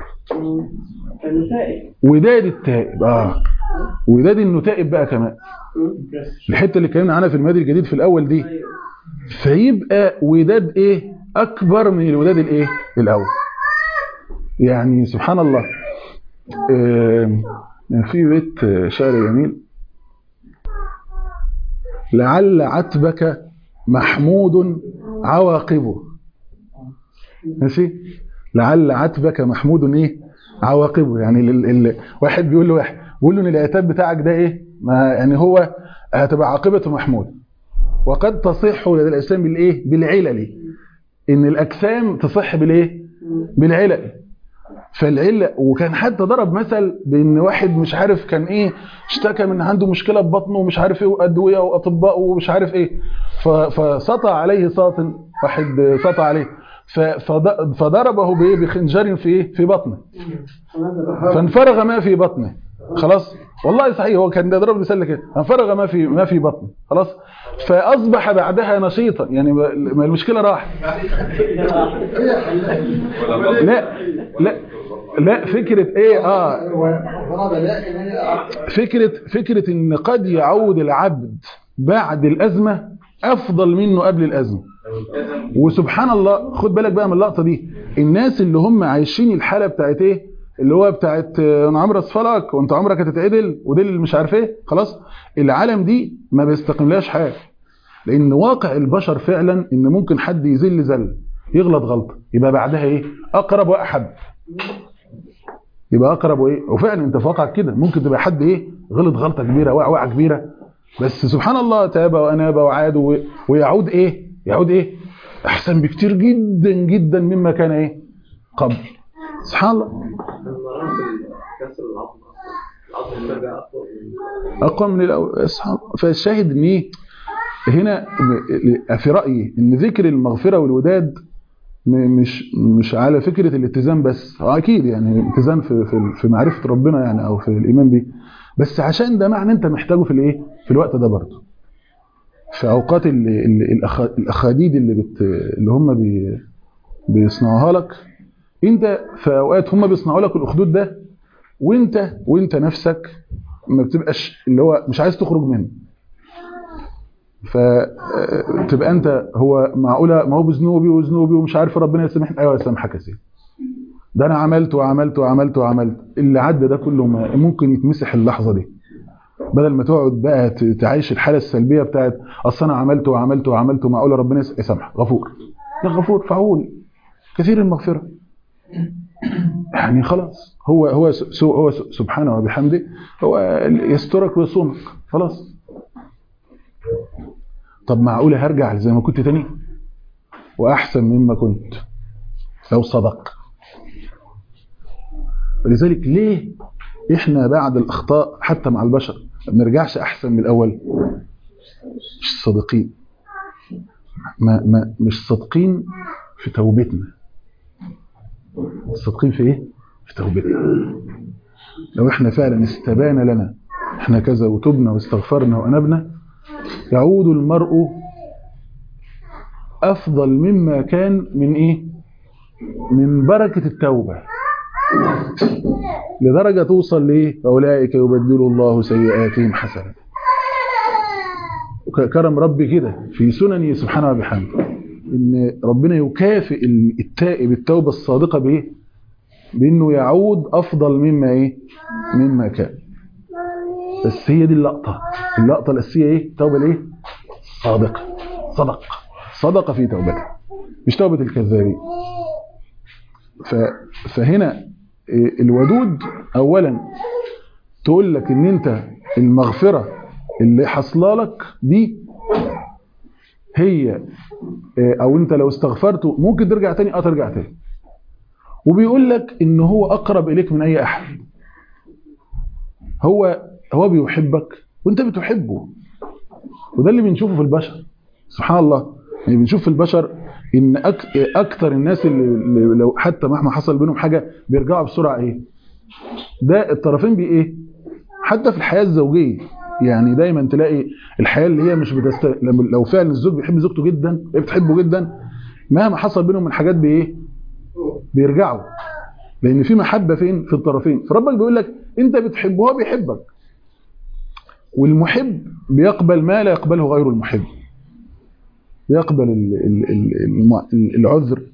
وداد التائب وداد انه تائب بقى كمان. الحتة اللي اتكلمنا عنها في المادي الجديد في الأول دي، فيبقى وداد ايه أكبر من الوداد الايه الأول. يعني سبحان الله. في بيت شعر جميل: لعل عتبك محمود عواقبه. ماشي؟ لعل عتبك محمود ايه عواقبه. يعني واحد بيقول له ان العتاب بتاعك ده ايه؟ ما يعني هو هتبقى عاقبته محمود. وقد تصح لدى الاسلام بالايه؟ بالعلل. ان الاجسام تصح بالايه؟ بالعلل. فالعله، وكان حتى ضرب مثل بان واحد مش عارف كان ايه اشتكى من عنده مشكله ببطنه ومش عارف ايه وادويه واطباء ومش عارف ايه، فسطع عليه ساطن، واحد سطع عليه فضربه بايه؟ بخنجر في ايه؟ في بطنه، فانفرغ ما في بطنه. خلاص والله صحيح هو كان ده ضرب مثال كده، انفرغ ما في بطنه. خلاص فاصبح بعدها نشيطا. يعني ما المشكله راحت. لا فكره ايه فكره ان قد يعود العبد بعد الازمه افضل منه قبل الازمه. وسبحان الله خد بالك بقى من اللقطه دي، الناس اللي هم عايشين الحاله بتاعت ايه اللي هو بتاعت انا عمري اصفلك وانت عمرك هتتعدل ودي اللي مش عارف ايه، خلاص العالم دي ما بيستقيملاش حاجه. لان واقع البشر فعلا ان ممكن حد يزل زل يغلط غلطه يبقى بعدها ايه؟ اقرب واحد. يبقى اقرب وايه؟ وفعلا انت في واقعك كده ممكن تبقى حد ايه؟ غلط غلطه كبيره وقعه كبيره، بس سبحان الله تاب واناب وعاد ويعود ايه؟ يعود ايه؟ احسن بكتير جدا جدا مما كان ايه؟ قبل. سبحان الله. اقوى من الاول. فالشاهد ان ايه هنا في رايي ان ذكر المغفره والوداد مش على فكره الاتزان بس، اكيد يعني الاتزان في معرفه ربنا يعني او في الايمان به، بس عشان ده معنى انت محتاجه في الايه؟ في الوقت ده برضه، في اوقات الاخاديد اللي هم بيصنعوها لك انت، في اوقات هم بيصنعوا لك الاخدود ده وانت نفسك ما بتبقاش اللي هو مش عايز تخرج منه. فتبقى انت هو معقوله ما هو بذنوبي ومش عارف ربنا يسامحني. ايوه يسامحك يا سيدي، ده انا عملت اللي عدى ده كله ممكن يتمسح اللحظه دي، بدل ما تقعد بقى تعيش الحاله السلبيه بتاعت اصل انا عملت معقوله ربنا يسامحك. غفور، يا غفور فعول كثير المغفره. يعني خلاص هو سبحانه وبحمده هو يسترك ويصومك خلاص. طب معقوله هرجع زي ما كنت تاني واحسن مما كنت لو صدق؟ ولذلك ليه احنا بعد الاخطاء حتى مع البشر ما بنرجعش احسن من الاول؟ مش صادقين، مش صادقين في توبتنا. صادقين في ايه؟ في توبتنا. لو احنا فعلا استبان لنا احنا كذا وتبنا واستغفرنا وأنبنا، يعود المرء أفضل مما كان من إيه؟ من بركة التوبة، لدرجة توصل ليه؟ أولئك يبدل الله سيئاتهم حسنات. كرم ربي كده في سننه سبحانه وبحمده، إن ربنا يكافئ التائب التوبة الصادقة بإيه؟ بأنه يعود أفضل مما إيه؟ مما كان. بس هي دي اللقطة الأساسية إيه؟ توبة ليه؟ صدق في توبته، مش توبة الكذابين. فهنا الودود أولا تقول لك إن أنت المغفرة اللي حصل لك دي هي، أو أنت لو استغفرته ممكن ترجع تاني، ترجع تاني. وبيقول لك إن هو أقرب إليك من أي أحد، هو بيحبك وأنت بتحبه. وده اللي بنشوفه في البشر سبحان الله. يعني بنشوف في البشر إن أكثر الناس اللي لو حتى مهما حصل بينهم حاجة بيرجعوا بسرعة إيه؟ ده الطرفين بإيه؟ حتى في الحياة الزوجية، يعني دايما تلاقي الحياة اللي هي مش لو فعلا الزوج بيحب زوجته جدا، بتحبه جدا، مهما حصل بينهم من حاجات بإيه؟ بيرجعوا، لأن في محبة فين؟ في الطرفين. فربك بيقول لك أنت بتحبه هو بيحبك، والمحب بيقبل ما لا يقبله غير المحب، بيقبل العذر،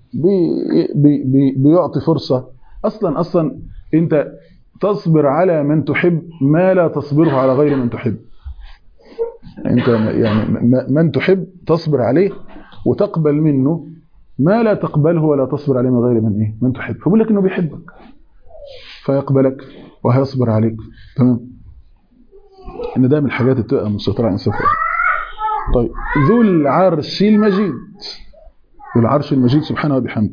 بيعطي فرصة. أصلا أنت تصبر على من تحب ما لا تصبره على غير من تحب. أنت يعني من تحب تصبر عليه وتقبل منه ما لا تقبله ولا تصبر عليه من غير من تحب. فبقول لك إنه بيحبك فيقبلك وهيصبر عليك. تمام؟ إن ده من الحاجات اللي بتبقى مسيطرة على الإنسان. طيب، ذو العرش المجيد، ذو العرش المجيد سبحانه وبحمده.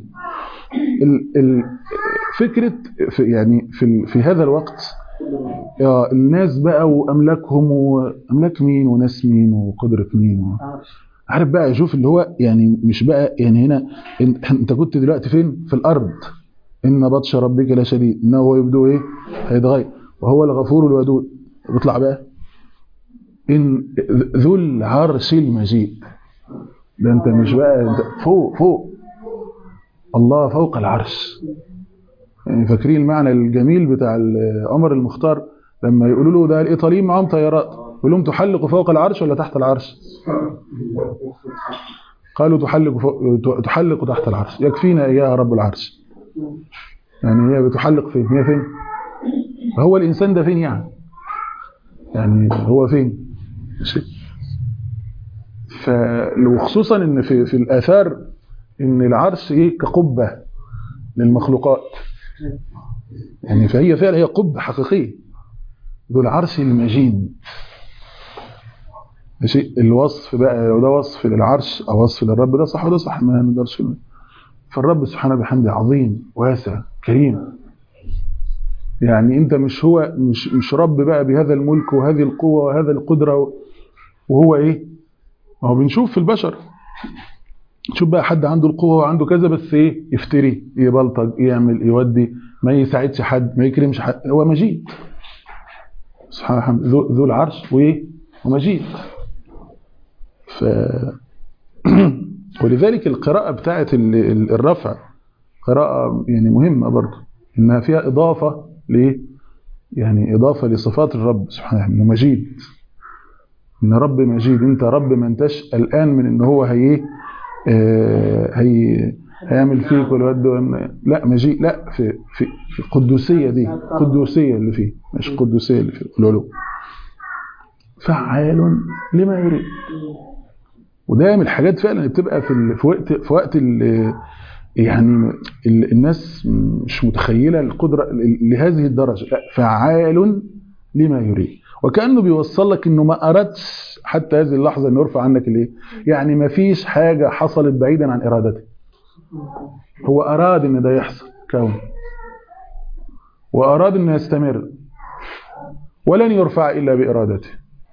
فكرة يعني في هذا الوقت الناس بقى وأملاكهم، وأملاك مين وناس مين وقدرة مين، عارف بقى يشوف اللي هو يعني مش بقى يعني هنا انت كنت دلوقتي فين؟ في الأرض. إن بطش ربك لشديد إنه هو يبدو إيه؟ هيتغير وهو الغفور الودود. بيطلع بقى إن ذو العرش المجيد. ده انت مش بقى انت فوق الله، فوق العرش. يعني فاكرين المعنى الجميل بتاع عمر المختار لما يقولوا له ده الإيطاليين معهم طيارات، يقول لهم تحلق فوق العرش ولا تحت العرش؟ قالوا تحلق تحت العرش، يكفينا إياها رب العرش. يعني هي بتحلق فين؟ هي فين؟ هو الإنسان ده فين يعني هو فين؟ وخصوصا ان في الآثار ان العرش ايه؟ كقبة للمخلوقات. يعني فهي فعلا هي قبة حقيقية. ذو العرش المجيد. ماشي، الوصف بقى لو ده وصف للعرش او وصف للرب، ده صح وده صح، ما نقدرش. فالرب سبحانه بحمده عظيم واسع كريم. يعني انت مش رب بقى بهذا الملك وهذه القوة وهذا القدرة، وهو ايه؟ هو بنشوف في البشر، شوف بقى حد عنده القوة وعنده كذا، بس ايه؟ يفتري، يبلطج، يعمل، يودي، ما يساعدش حد، ما يكرمش حد. هو مجيد سبحانه ذو العرش وايه؟ ومجيد. ولذلك القراءة بتاعت الرفع قراءة يعني مهمة برضه، انها فيها اضافة ليه؟ يعني اضافة لصفات الرب سبحانه، انه مجيد، ان رب مجيد. انت رب ما انتش الان من ان هو هيعمل فيك والود، لا مجيد، لا في القدوسيه دي، القدوسيه اللي فيه، مش القدوسيه اللي في العلو. فعال لما يريد. وده من الحاجات فعلا اللي بتبقى في وقت يعني الناس مش متخيله القدره لهذه الدرجه. لا، فعال لما يريد. وكأنه بيوصل لك انه ما اردش حتى هذه اللحظه انه يرفع عنك الايه؟ يعني ما فيش حاجه حصلت بعيدا عن ارادته. هو اراد ان ده يحصل كون، واراد انه يستمر، ولن يرفع الا بارادته.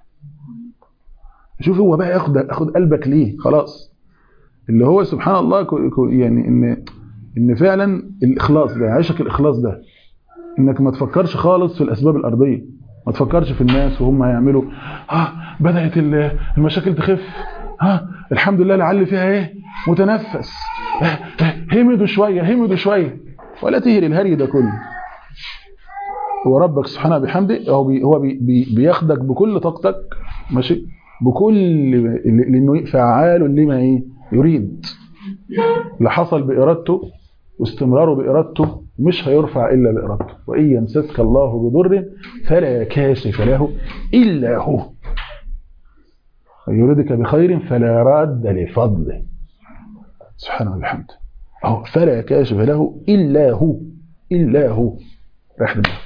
شوف هو بقى ياخد قلبك ليه خلاص، اللي هو سبحان الله يعني ان فعلا الاخلاص ده، عيشك الاخلاص ده، انك ما تفكرش خالص في الاسباب الارضيه. ما تفكرش في الناس وهم هيعملوا بدأت المشاكل تخف، الحمد لله لعل فيها ايه متنفس، همدوا شويه ولا تهري الهري ده كله. هو ربك سبحانه بحمده هو بياخدك بكل طاقتك، ماشي، بكل، لانه فعال لما يريد. اللي حصل بإرادته واستمراره بإرادته مش هيرفع إلا بإرادته. وإن يمسسك الله بضر فلا كاشف له إلا هو، ويريدك بخير فلا راد لفضله سبحانه وبحمده. فلا كاشف له إلا هو راح دماغك.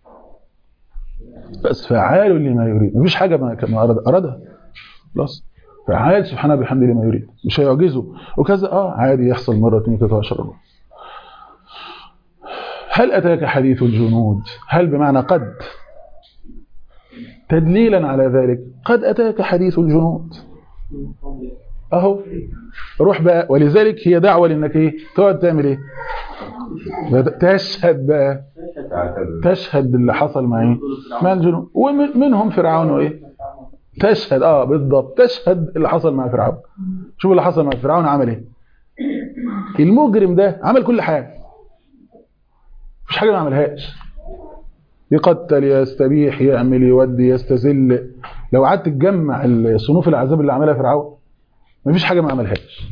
بس فعال لما يريد، مفيش حاجة ما أرادها خلاص. فعال سبحانه بحمده لما يريد، مش هيعجزه وكذا. عادي يحصل مرة 2 3 10. هل أتاك حديث الجنود؟ هل بمعنى قد، تدليلا على ذلك. قد أتاك حديث الجنود أهو، روح بقى. ولذلك هي دعوة لأنك إيه؟ تقعد تعمل إيه؟ تشهد بقى، تشهد اللي حصل مع الجنود، ومنهم فرعون وإيه؟ تشهد بالضبط، تشهد اللي حصل مع فرعون. شوف اللي حصل مع فرعون عمل إيه؟ المجرم ده عمل كل حاجة، مفيش حاجة ما عملهاش. يقتل، يستبيح، يعمل، يودي، يستذل. لو قعدت تجمع صنوف العذاب اللي عملها فرعون مفيش حاجة ما عملهاش.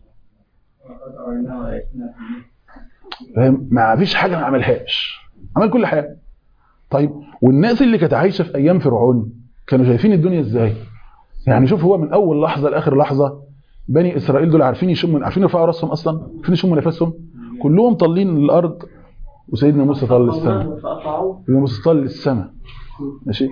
ما فيش حاجة ما عملهاش، عمل كل حاجة. طيب والناس اللي كانت عايشة في أيام فرعون كانوا شايفين الدنيا إزاي؟ يعني شوف، هو من أول لحظة لآخر لحظة بني إسرائيل دول عارفين يشموا، عارفين يرفعوا راسهم أصلا، عارفين يشموا نفسهم، كلهم طالين للأرض. وسيدنا موسى طال للسماء، سيدنا موسى طال للسماء، ماشي.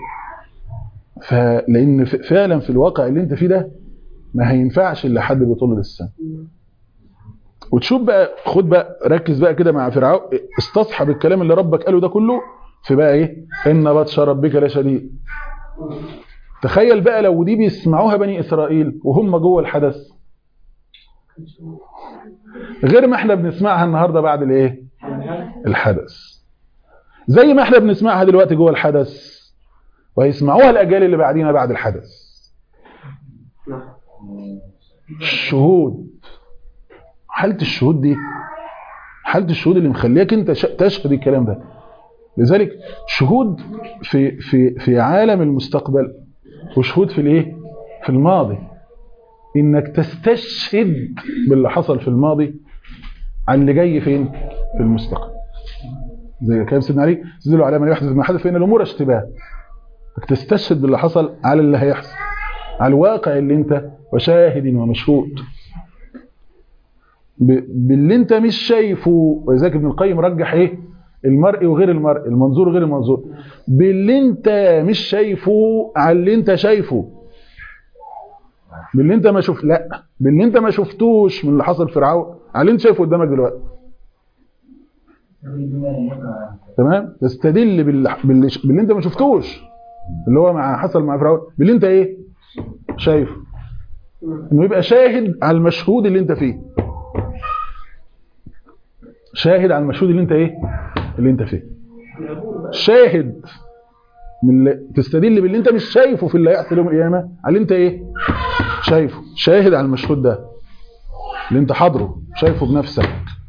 فلأن فعلا في الواقع اللي انت فيه ده ما هينفعش إلا حد بيطل للسماء. وتشوف بقى، خد بقى، ركز بقى كده مع فرعون، استصحب الكلام اللي ربك قاله ده كله في بقى ايه؟ إن بطش ربك لشديد. تخيل بقى لو دي بيسمعوها بني إسرائيل وهم جوه الحدث، غير ما احنا بنسمعها النهارده بعد الايه؟ الحدث. زي ما احنا بنسمعها دلوقتي جوه الحدث، وهيسمعوها الأجيال اللي بعدينا بعد الحدث. الشهود، حالة الشهود دي، حالة الشهود اللي مخليك انت تشهد الكلام ده. لذلك شهود في عالم المستقبل، وشهود في الايه؟ في الماضي. انك تستشهد باللي حصل في الماضي عن اللي جاي فين؟ في المستقبل. زي كلام سيدنا علي، تدلوا على ما يحدث ما حدث فإن الامور اشتباه. انك تستشهد باللي حصل على اللي هيحصل، على الواقع اللي انت وشاهد ومشهود باللي انت مش شايفه. ولذلك ابن القيم رجح ايه؟ المرء وغير المرء، المنظور وغير المنظور. باللي انت مش شايفه على اللي انت شايفه، باللي انت ما شوف، لا، باللي انت ما شفتوش من اللي حصل فرعون على اللي انت شايفه قدامك دلوقتي. تمام؟ تستدل باللي انت ما شفتوش، اللي هو حصل مع فرعون، باللي انت ايه؟ شايفه. انه يبقى شاهد على المشهود اللي انت فيه، شاهد على المشهود اللي انت ايه؟ اللي انت فيه. شاهد تستدل باللي انت مش شايفه في اللي هيحصل يوم القيامه على اللي انت ايه؟ شايفه. شاهد على المشهود ده اللي انت حاضره، شايفه بنفسك،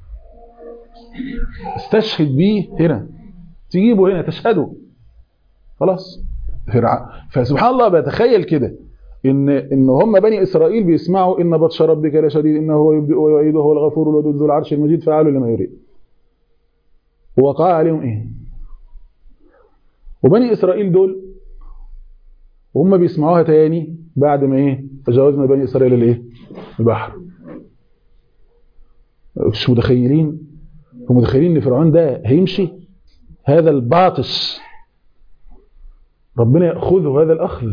استشهد بيه هنا، تجيبه هنا، تشهده، خلاص. فسبحان الله بتخيل كده ان هم بني اسرائيل بيسمعوا ان بطش ربك لشديد انه هو يبدئ ويعيد وهو الغفور الودود ذو العرش المجيد فعال لما يريد. ووقع عليهم ايه؟ وبني اسرائيل دول وهم بيسمعوها تاني بعد ما ايه؟ تجاوزنا بني اسرائيل الايه؟ البحر. مش متخيلين؟ هم متخيلين ان فرعون ده هيمشي؟ هذا الباطش ربنا ياخذه هذا الاخذ،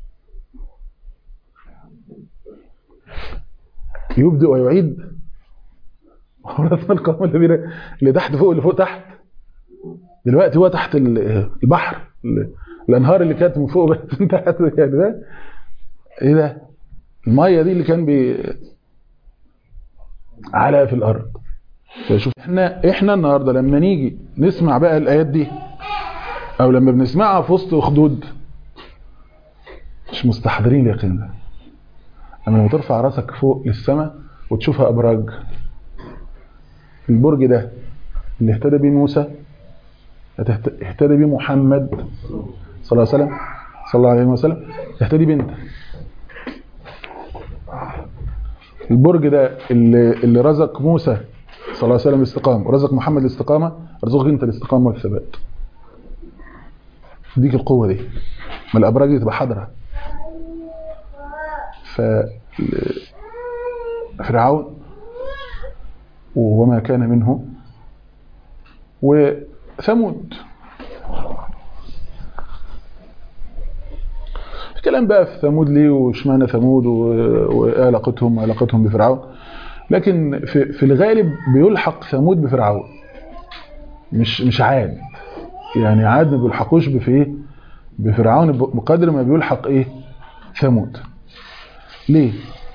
يبدأ ويعيد. ورثنا القوم الذين اللي تحت فوق اللي فوق تحت. دلوقتي هو تحت البحر، الانهار اللي كانت من فوق بس تحت. يعني ده ايه ده؟ الميه دي اللي كان على في الارض. فشوف احنا النهارده لما نيجي نسمع بقى الايات دي او لما بنسمعها في وسط اخدود مش مستحضرين اليقين ده. اما لما ترفع راسك فوق للسماء وتشوفها ابراج، البرج ده اللي اهتدى بيه موسى اهتدى بيه محمد صلى الله عليه وسلم يهتدي بيه انت. البرج ده اللي رزق موسى صلى الله عليه وسلم الاستقامه ورزق محمد الاستقامه، رزقك انت الاستقامه والثبات. ديك القوه دي، ما الابراج دي تبقى حاضره. فرعون وما كان منه، وثمود. الكلام بقى في ثمود ليه واشمعنى ثمود وعلاقتهم بفرعون، لكن في الغالب بيلحق ثمود بفرعون، مش عاد. يعني عاد ما بيلحقوش بفرعون بقدر ما بيلحق ثمود. ليه؟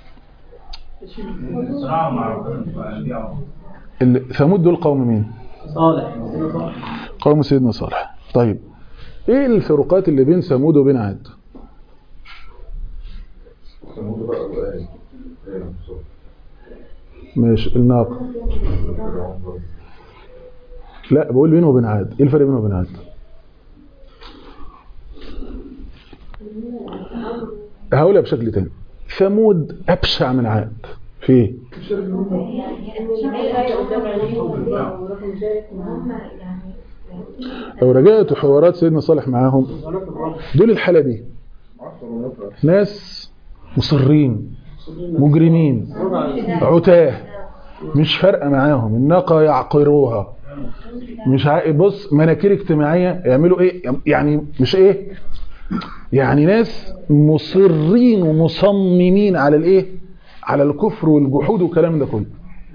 ثمود دول قوم مين؟ صالح. قوم سيدنا صالح. طيب ايه الفروقات اللي بين ثمود وبين عاد؟ ماشي، الناقة. لا، بقول بينه وبين عاد. ايه الفرق بينه وبين عاد؟ هقولها بشكل تاني. ثمود ابشع من عاد في ايه؟ لو رجعت حوارات سيدنا صالح معاهم، دول الحالة دي ناس مصرين مجرمين عتاه، مش فارقه معاهم الناقه يعقروها، مش بص مناكير اجتماعيه يعملوا يعني مش يعني ناس مصرين ومصممين على على الكفر والجحود والكلام ده كله.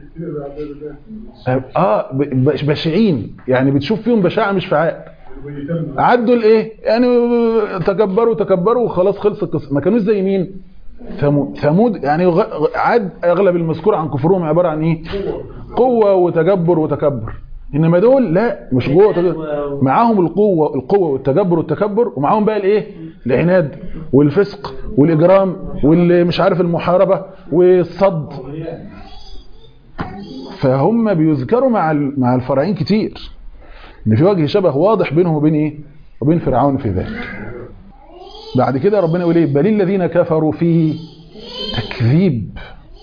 بشعين، يعني بتشوف فيهم بشاعه مش فعال. عدوا يعني تكبروا وخلاص خلص القصه. ما كانوش زي مين؟ ثمود. يعني عاد اغلب المذكور عن كفرهم عباره عن قوه وتكبر. انما دول لا، مش قوه، معاهم القوه والتكبر، ومعاهم بقى العناد والفسق والاجرام واللي مش عارف المحاربه والصد. فهم بيذكروا مع الفراعين كتير ان في وجه شبه واضح بينهم وبين فرعون في ذلك. بعد كده ربنا يقول بل الذين كفروا في تكذيب.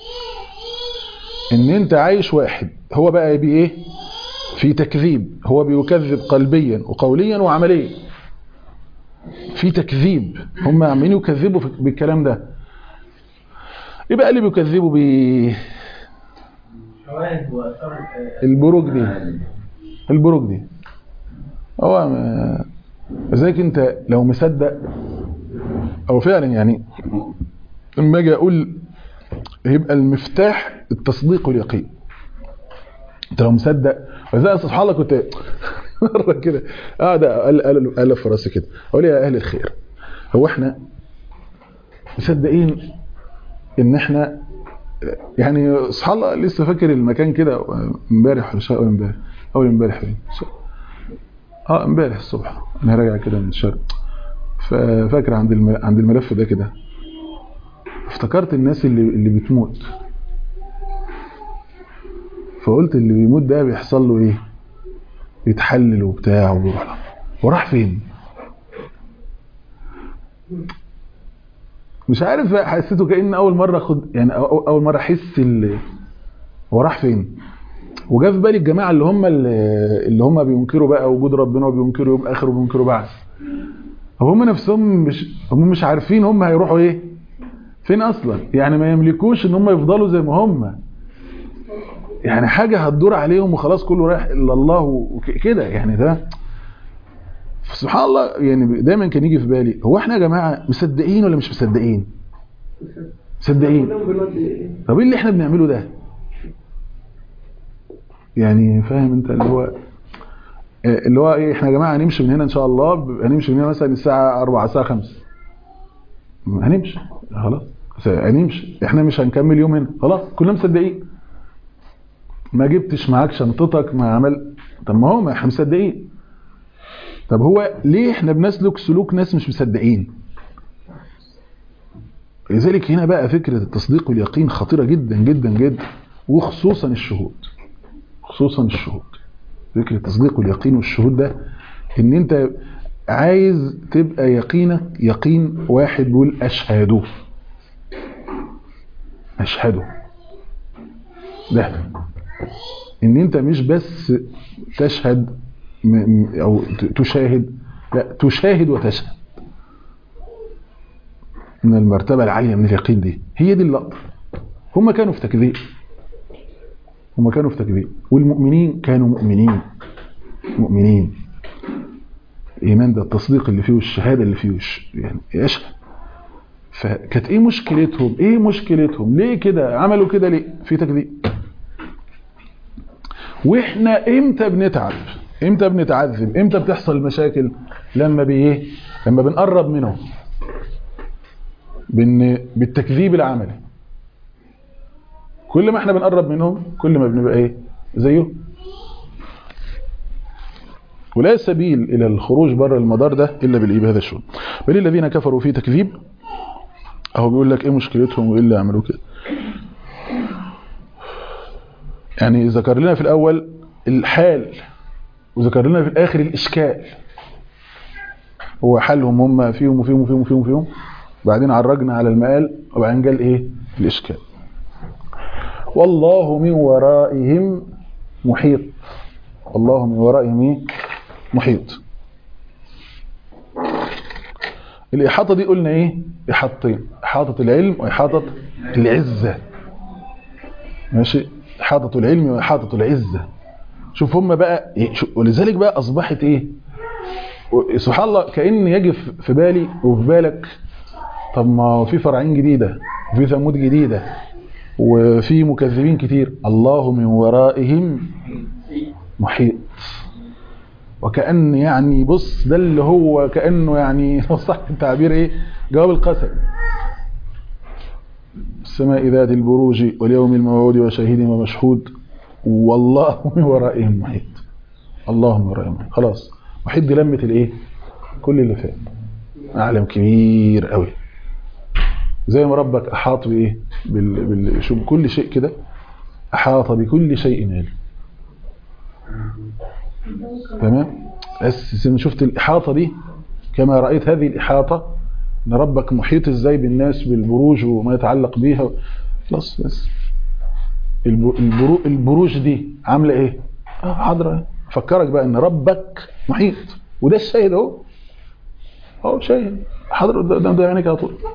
ان انت عايش واحد هو بقى في تكذيب، هو بيكذب قلبيا وقوليا وعمليا. في تكذيب، هم عمالين يكذبوا بالكلام ده. ايه بقى اللي بيكذبوا البروج دي هو لذلك انت لو مصدق او فعلا، يعني لما اجي اقول يبقى المفتاح التصديق واليقين. انت لو مصدق، وزي سبحان الله كنت مره كده قال في راسي كده، اقول يا اهل الخير، هو احنا مصدقين ان احنا، يعني سبحان الله لسه فاكر المكان كده امبارح ولا امبارح امبارح الصبح انا راجع كده من الشرق، ففاكر عند الملف ده كده افتكرت الناس اللي بتموت. فقلت اللي بيموت ده بيحصل له يتحلل وبتاع ويروح، وراح فين؟ مش عارف، حسيته كأن اول مره يعني اول مره احس هو راح فين. وجا في بالي الجماعه اللي هم بينكروا بقى وجود ربنا وبينكروا يوم اخر وبينكروا بعث. هم نفسهم مش عارفين هم هيروحوا فين اصلا، يعني ما يملكوش ان هم يفضلوا زي ما هم، يعني حاجه هتدور عليهم وخلاص كله رايح الا الله وكده يعني. ده سبحان الله، يعني دايما كان يجي في بالي هو احنا يا جماعه مصدقين ولا مش مصدقين؟ مصدقين. طب ايه اللي احنا بنعمله ده؟ يعني فاهم انت اللي هو احنا يا جماعه هنمشي من هنا ان شاء الله، هنمشي من هنا مثلا الساعه 4 الساعه 5 هنمشي خلاص، هنمشي احنا مش هنكمل يوم هنا خلاص، كلنا مصدقين. ما جبتش معاك شنطتك، ما عمل، طب ما احنا مصدقين. طب هو ليه احنا بنسلك سلوك ناس مش مصدقين؟ لذلك هنا بقى فكرة التصديق واليقين خطيرة جدا جدا جدا، وخصوصا الشهود. خصوصا الشهود، فكرة التصديق واليقين والشهود ده، ان انت عايز تبقى يقينك يقين واحد بيقول اشهد. اشهد ده ان انت مش بس تشهد او تشاهد، لا تشاهد وتشهد. من المرتبة العالية من اليقين دي، هي دي اللقطة. هم كانوا في تكذيب، هم كانوا في تكذيب، والمؤمنين كانوا مؤمنين. مؤمنين الايمان ده التصديق اللي فيه والشهادة اللي فيه يعني يشهد. فكانت ايه مشكلتهم؟ ايه مشكلتهم؟ ليه كده عملوا كده؟ ليه في تكذيب؟ واحنا امتى بنتعب؟ امتى بنتعذب؟ امتى بتحصل مشاكل؟ لما لما بنقرب منهم بالتكذيب العملي. كل ما احنا بنقرب منهم كل ما بنبقى ايه؟ زيه. ولا سبيل الى الخروج بره المدار ده الا بهذا الشغل. بل الذين كفروا في تكذيب، اهو بيقول لك ايه مشكلتهم وايه اللي عملوا كده. يعني ذكر لنا في الاول الحال، وذكر لنا في الاخر الاشكال. هو حالهم هم فيهم وفيهم وفيهم وفيهم وفيهم، بعدين عرجنا على المآل، وبعدين قال ايه؟ الاشكال. والله من ورائهم محيط. الله من ورائهم ايه؟ محيط. الإحاطة دي قلنا ايه؟ إحاطتين، إحاطة العلم وإحاطة العزة. ماشي؟ إحاطة العلم وإحاطة العزة. شوف هم بقى ولذلك بقى أصبحت ايه؟ سبحان الله، كأن يجف في بالي وفي بالك، طب ما في فرعين جديدة وفي ثمود جديدة وفي مكذبين كتير. الله من ورائهم محيط. وكأن يعني بص، ده اللي هو كأنه يعني صح التعبير ايه؟ جواب القسم. السماء ذات البروج واليوم الموعود وشهيد ومشهود والله من ورائهم محيط. الله من ورائهم محيط. خلاص، محيط دي لمة الايه؟ كل اللي فات. عالم كبير قوي، زي ما ربك احاط بايه؟ شو بكل شيء كده، احاط بكل شيء علم. تمام؟ بس شفت الإحاطة دي، كما رأيت هذه الإحاطة، ان ربك محيط ازاي بالناس بالبروج وما يتعلق بيها. خلاص، بس البروج دي عامله ايه؟ حاضره. فكرك بقى ان ربك محيط، وده الشاهد اهو شاهد حاضر قدام عينيك على طول.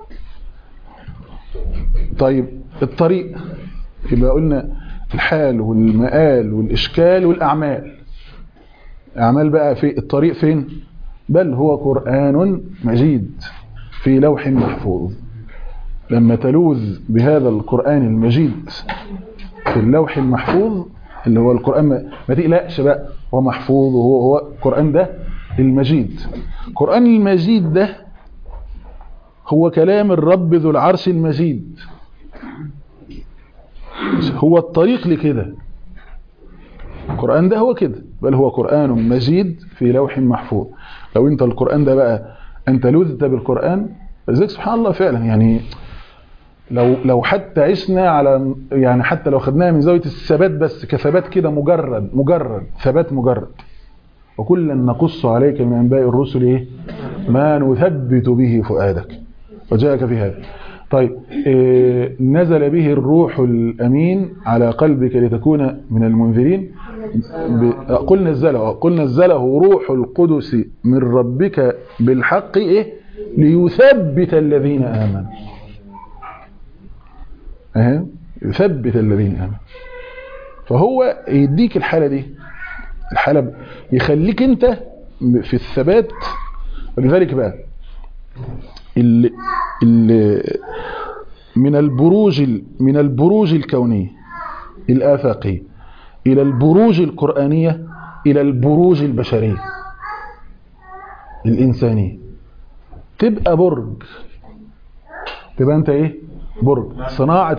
طيب الطريق، يبقى قلنا الحال والمآل والإشكال والأعمال. أعمال بقى في الطريق فين؟ بل هو قرآن مجيد في لوح محفوظ. لما تلوذ بهذا القرآن المجيد في اللوح المحفوظ اللي هو القرآن، ما تقلقش بقى، هو محفوظ، وهو القرآن ده المجيد. القرآن المجيد ده هو كلام الرب ذو العرش المجيد، هو الطريق لكده. القرآن ده هو كده، بل هو قرآن مجيد في لوح محفوظ. لو انت القرآن ده بقى انت لوذت بالقرآن، فذلك سبحان الله فعلا يعني لو حتى عشنا على، يعني حتى لو خدناها من زاوية الثبات بس كثبات كده، مجرد ثبات مجرد. وكلا نقص عليك من أنباء الرسل ايه؟ ما نثبت به فؤادك وجاءك في هذا. طيب نزل به الروح الأمين على قلبك لتكون من المنذرين. قل نزله روح القدس من ربك بالحق ايه؟ ليثبت الذين آمنوا. يثبت الذين آمنوا. فهو يديك الحالة دي، الحالة يخليك انت في الثبات. ولذلك بقى من البروج الكونية الآفاقية إلى البروج القرآنية إلى البروج البشرية الإنسانية، تبقى برج، تبقى أنت إيه؟ برج. صناعة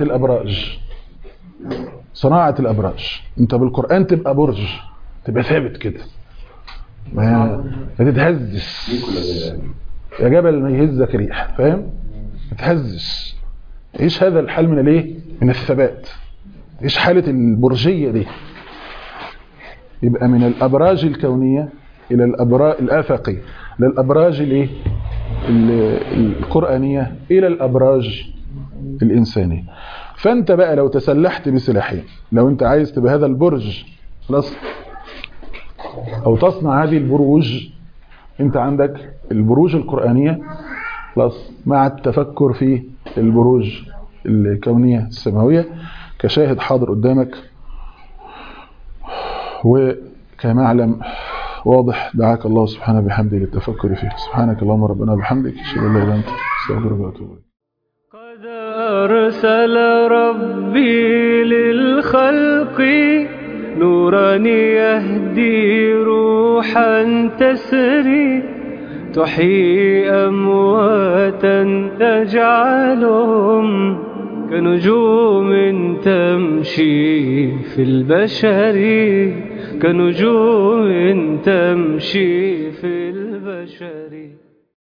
الأبراج، أنت بالقرآن تبقى برج، تبقى ثابت كده، ما تتهزش يا جبل ما يهزك ريح، فاهم؟ ما تتهزش. ايش هذا الحال من الايه؟ من الثبات. ايش حالة البرجية دي؟ يبقى من الابراج الكونية الى الابراج الافقية، للابراج الايه؟ القرآنية الى الابراج الانسانية. فانت بقى لو تسلحت بسلاحين، لو انت عايز تبقى هذا البرج خلاص، او تصنع هذه البروج، انت عندك البروج القرآنية خلاص مع التفكر في البروج الكونية السماوية كشاهد حاضر قدامك وكمعلم واضح دعاك الله سبحانه بحمده للتفكر فيه. سبحانك اللهم ربنا بحمدك اشهد ان لا اله الا انت استغفرك واتوب اليك. قد أرسل ربي للخلق نورا يهدي روحا تسري تحيي أمواتا تجعلهم كنجوم تمشي في البشر، كنجوم تمشي في البشر.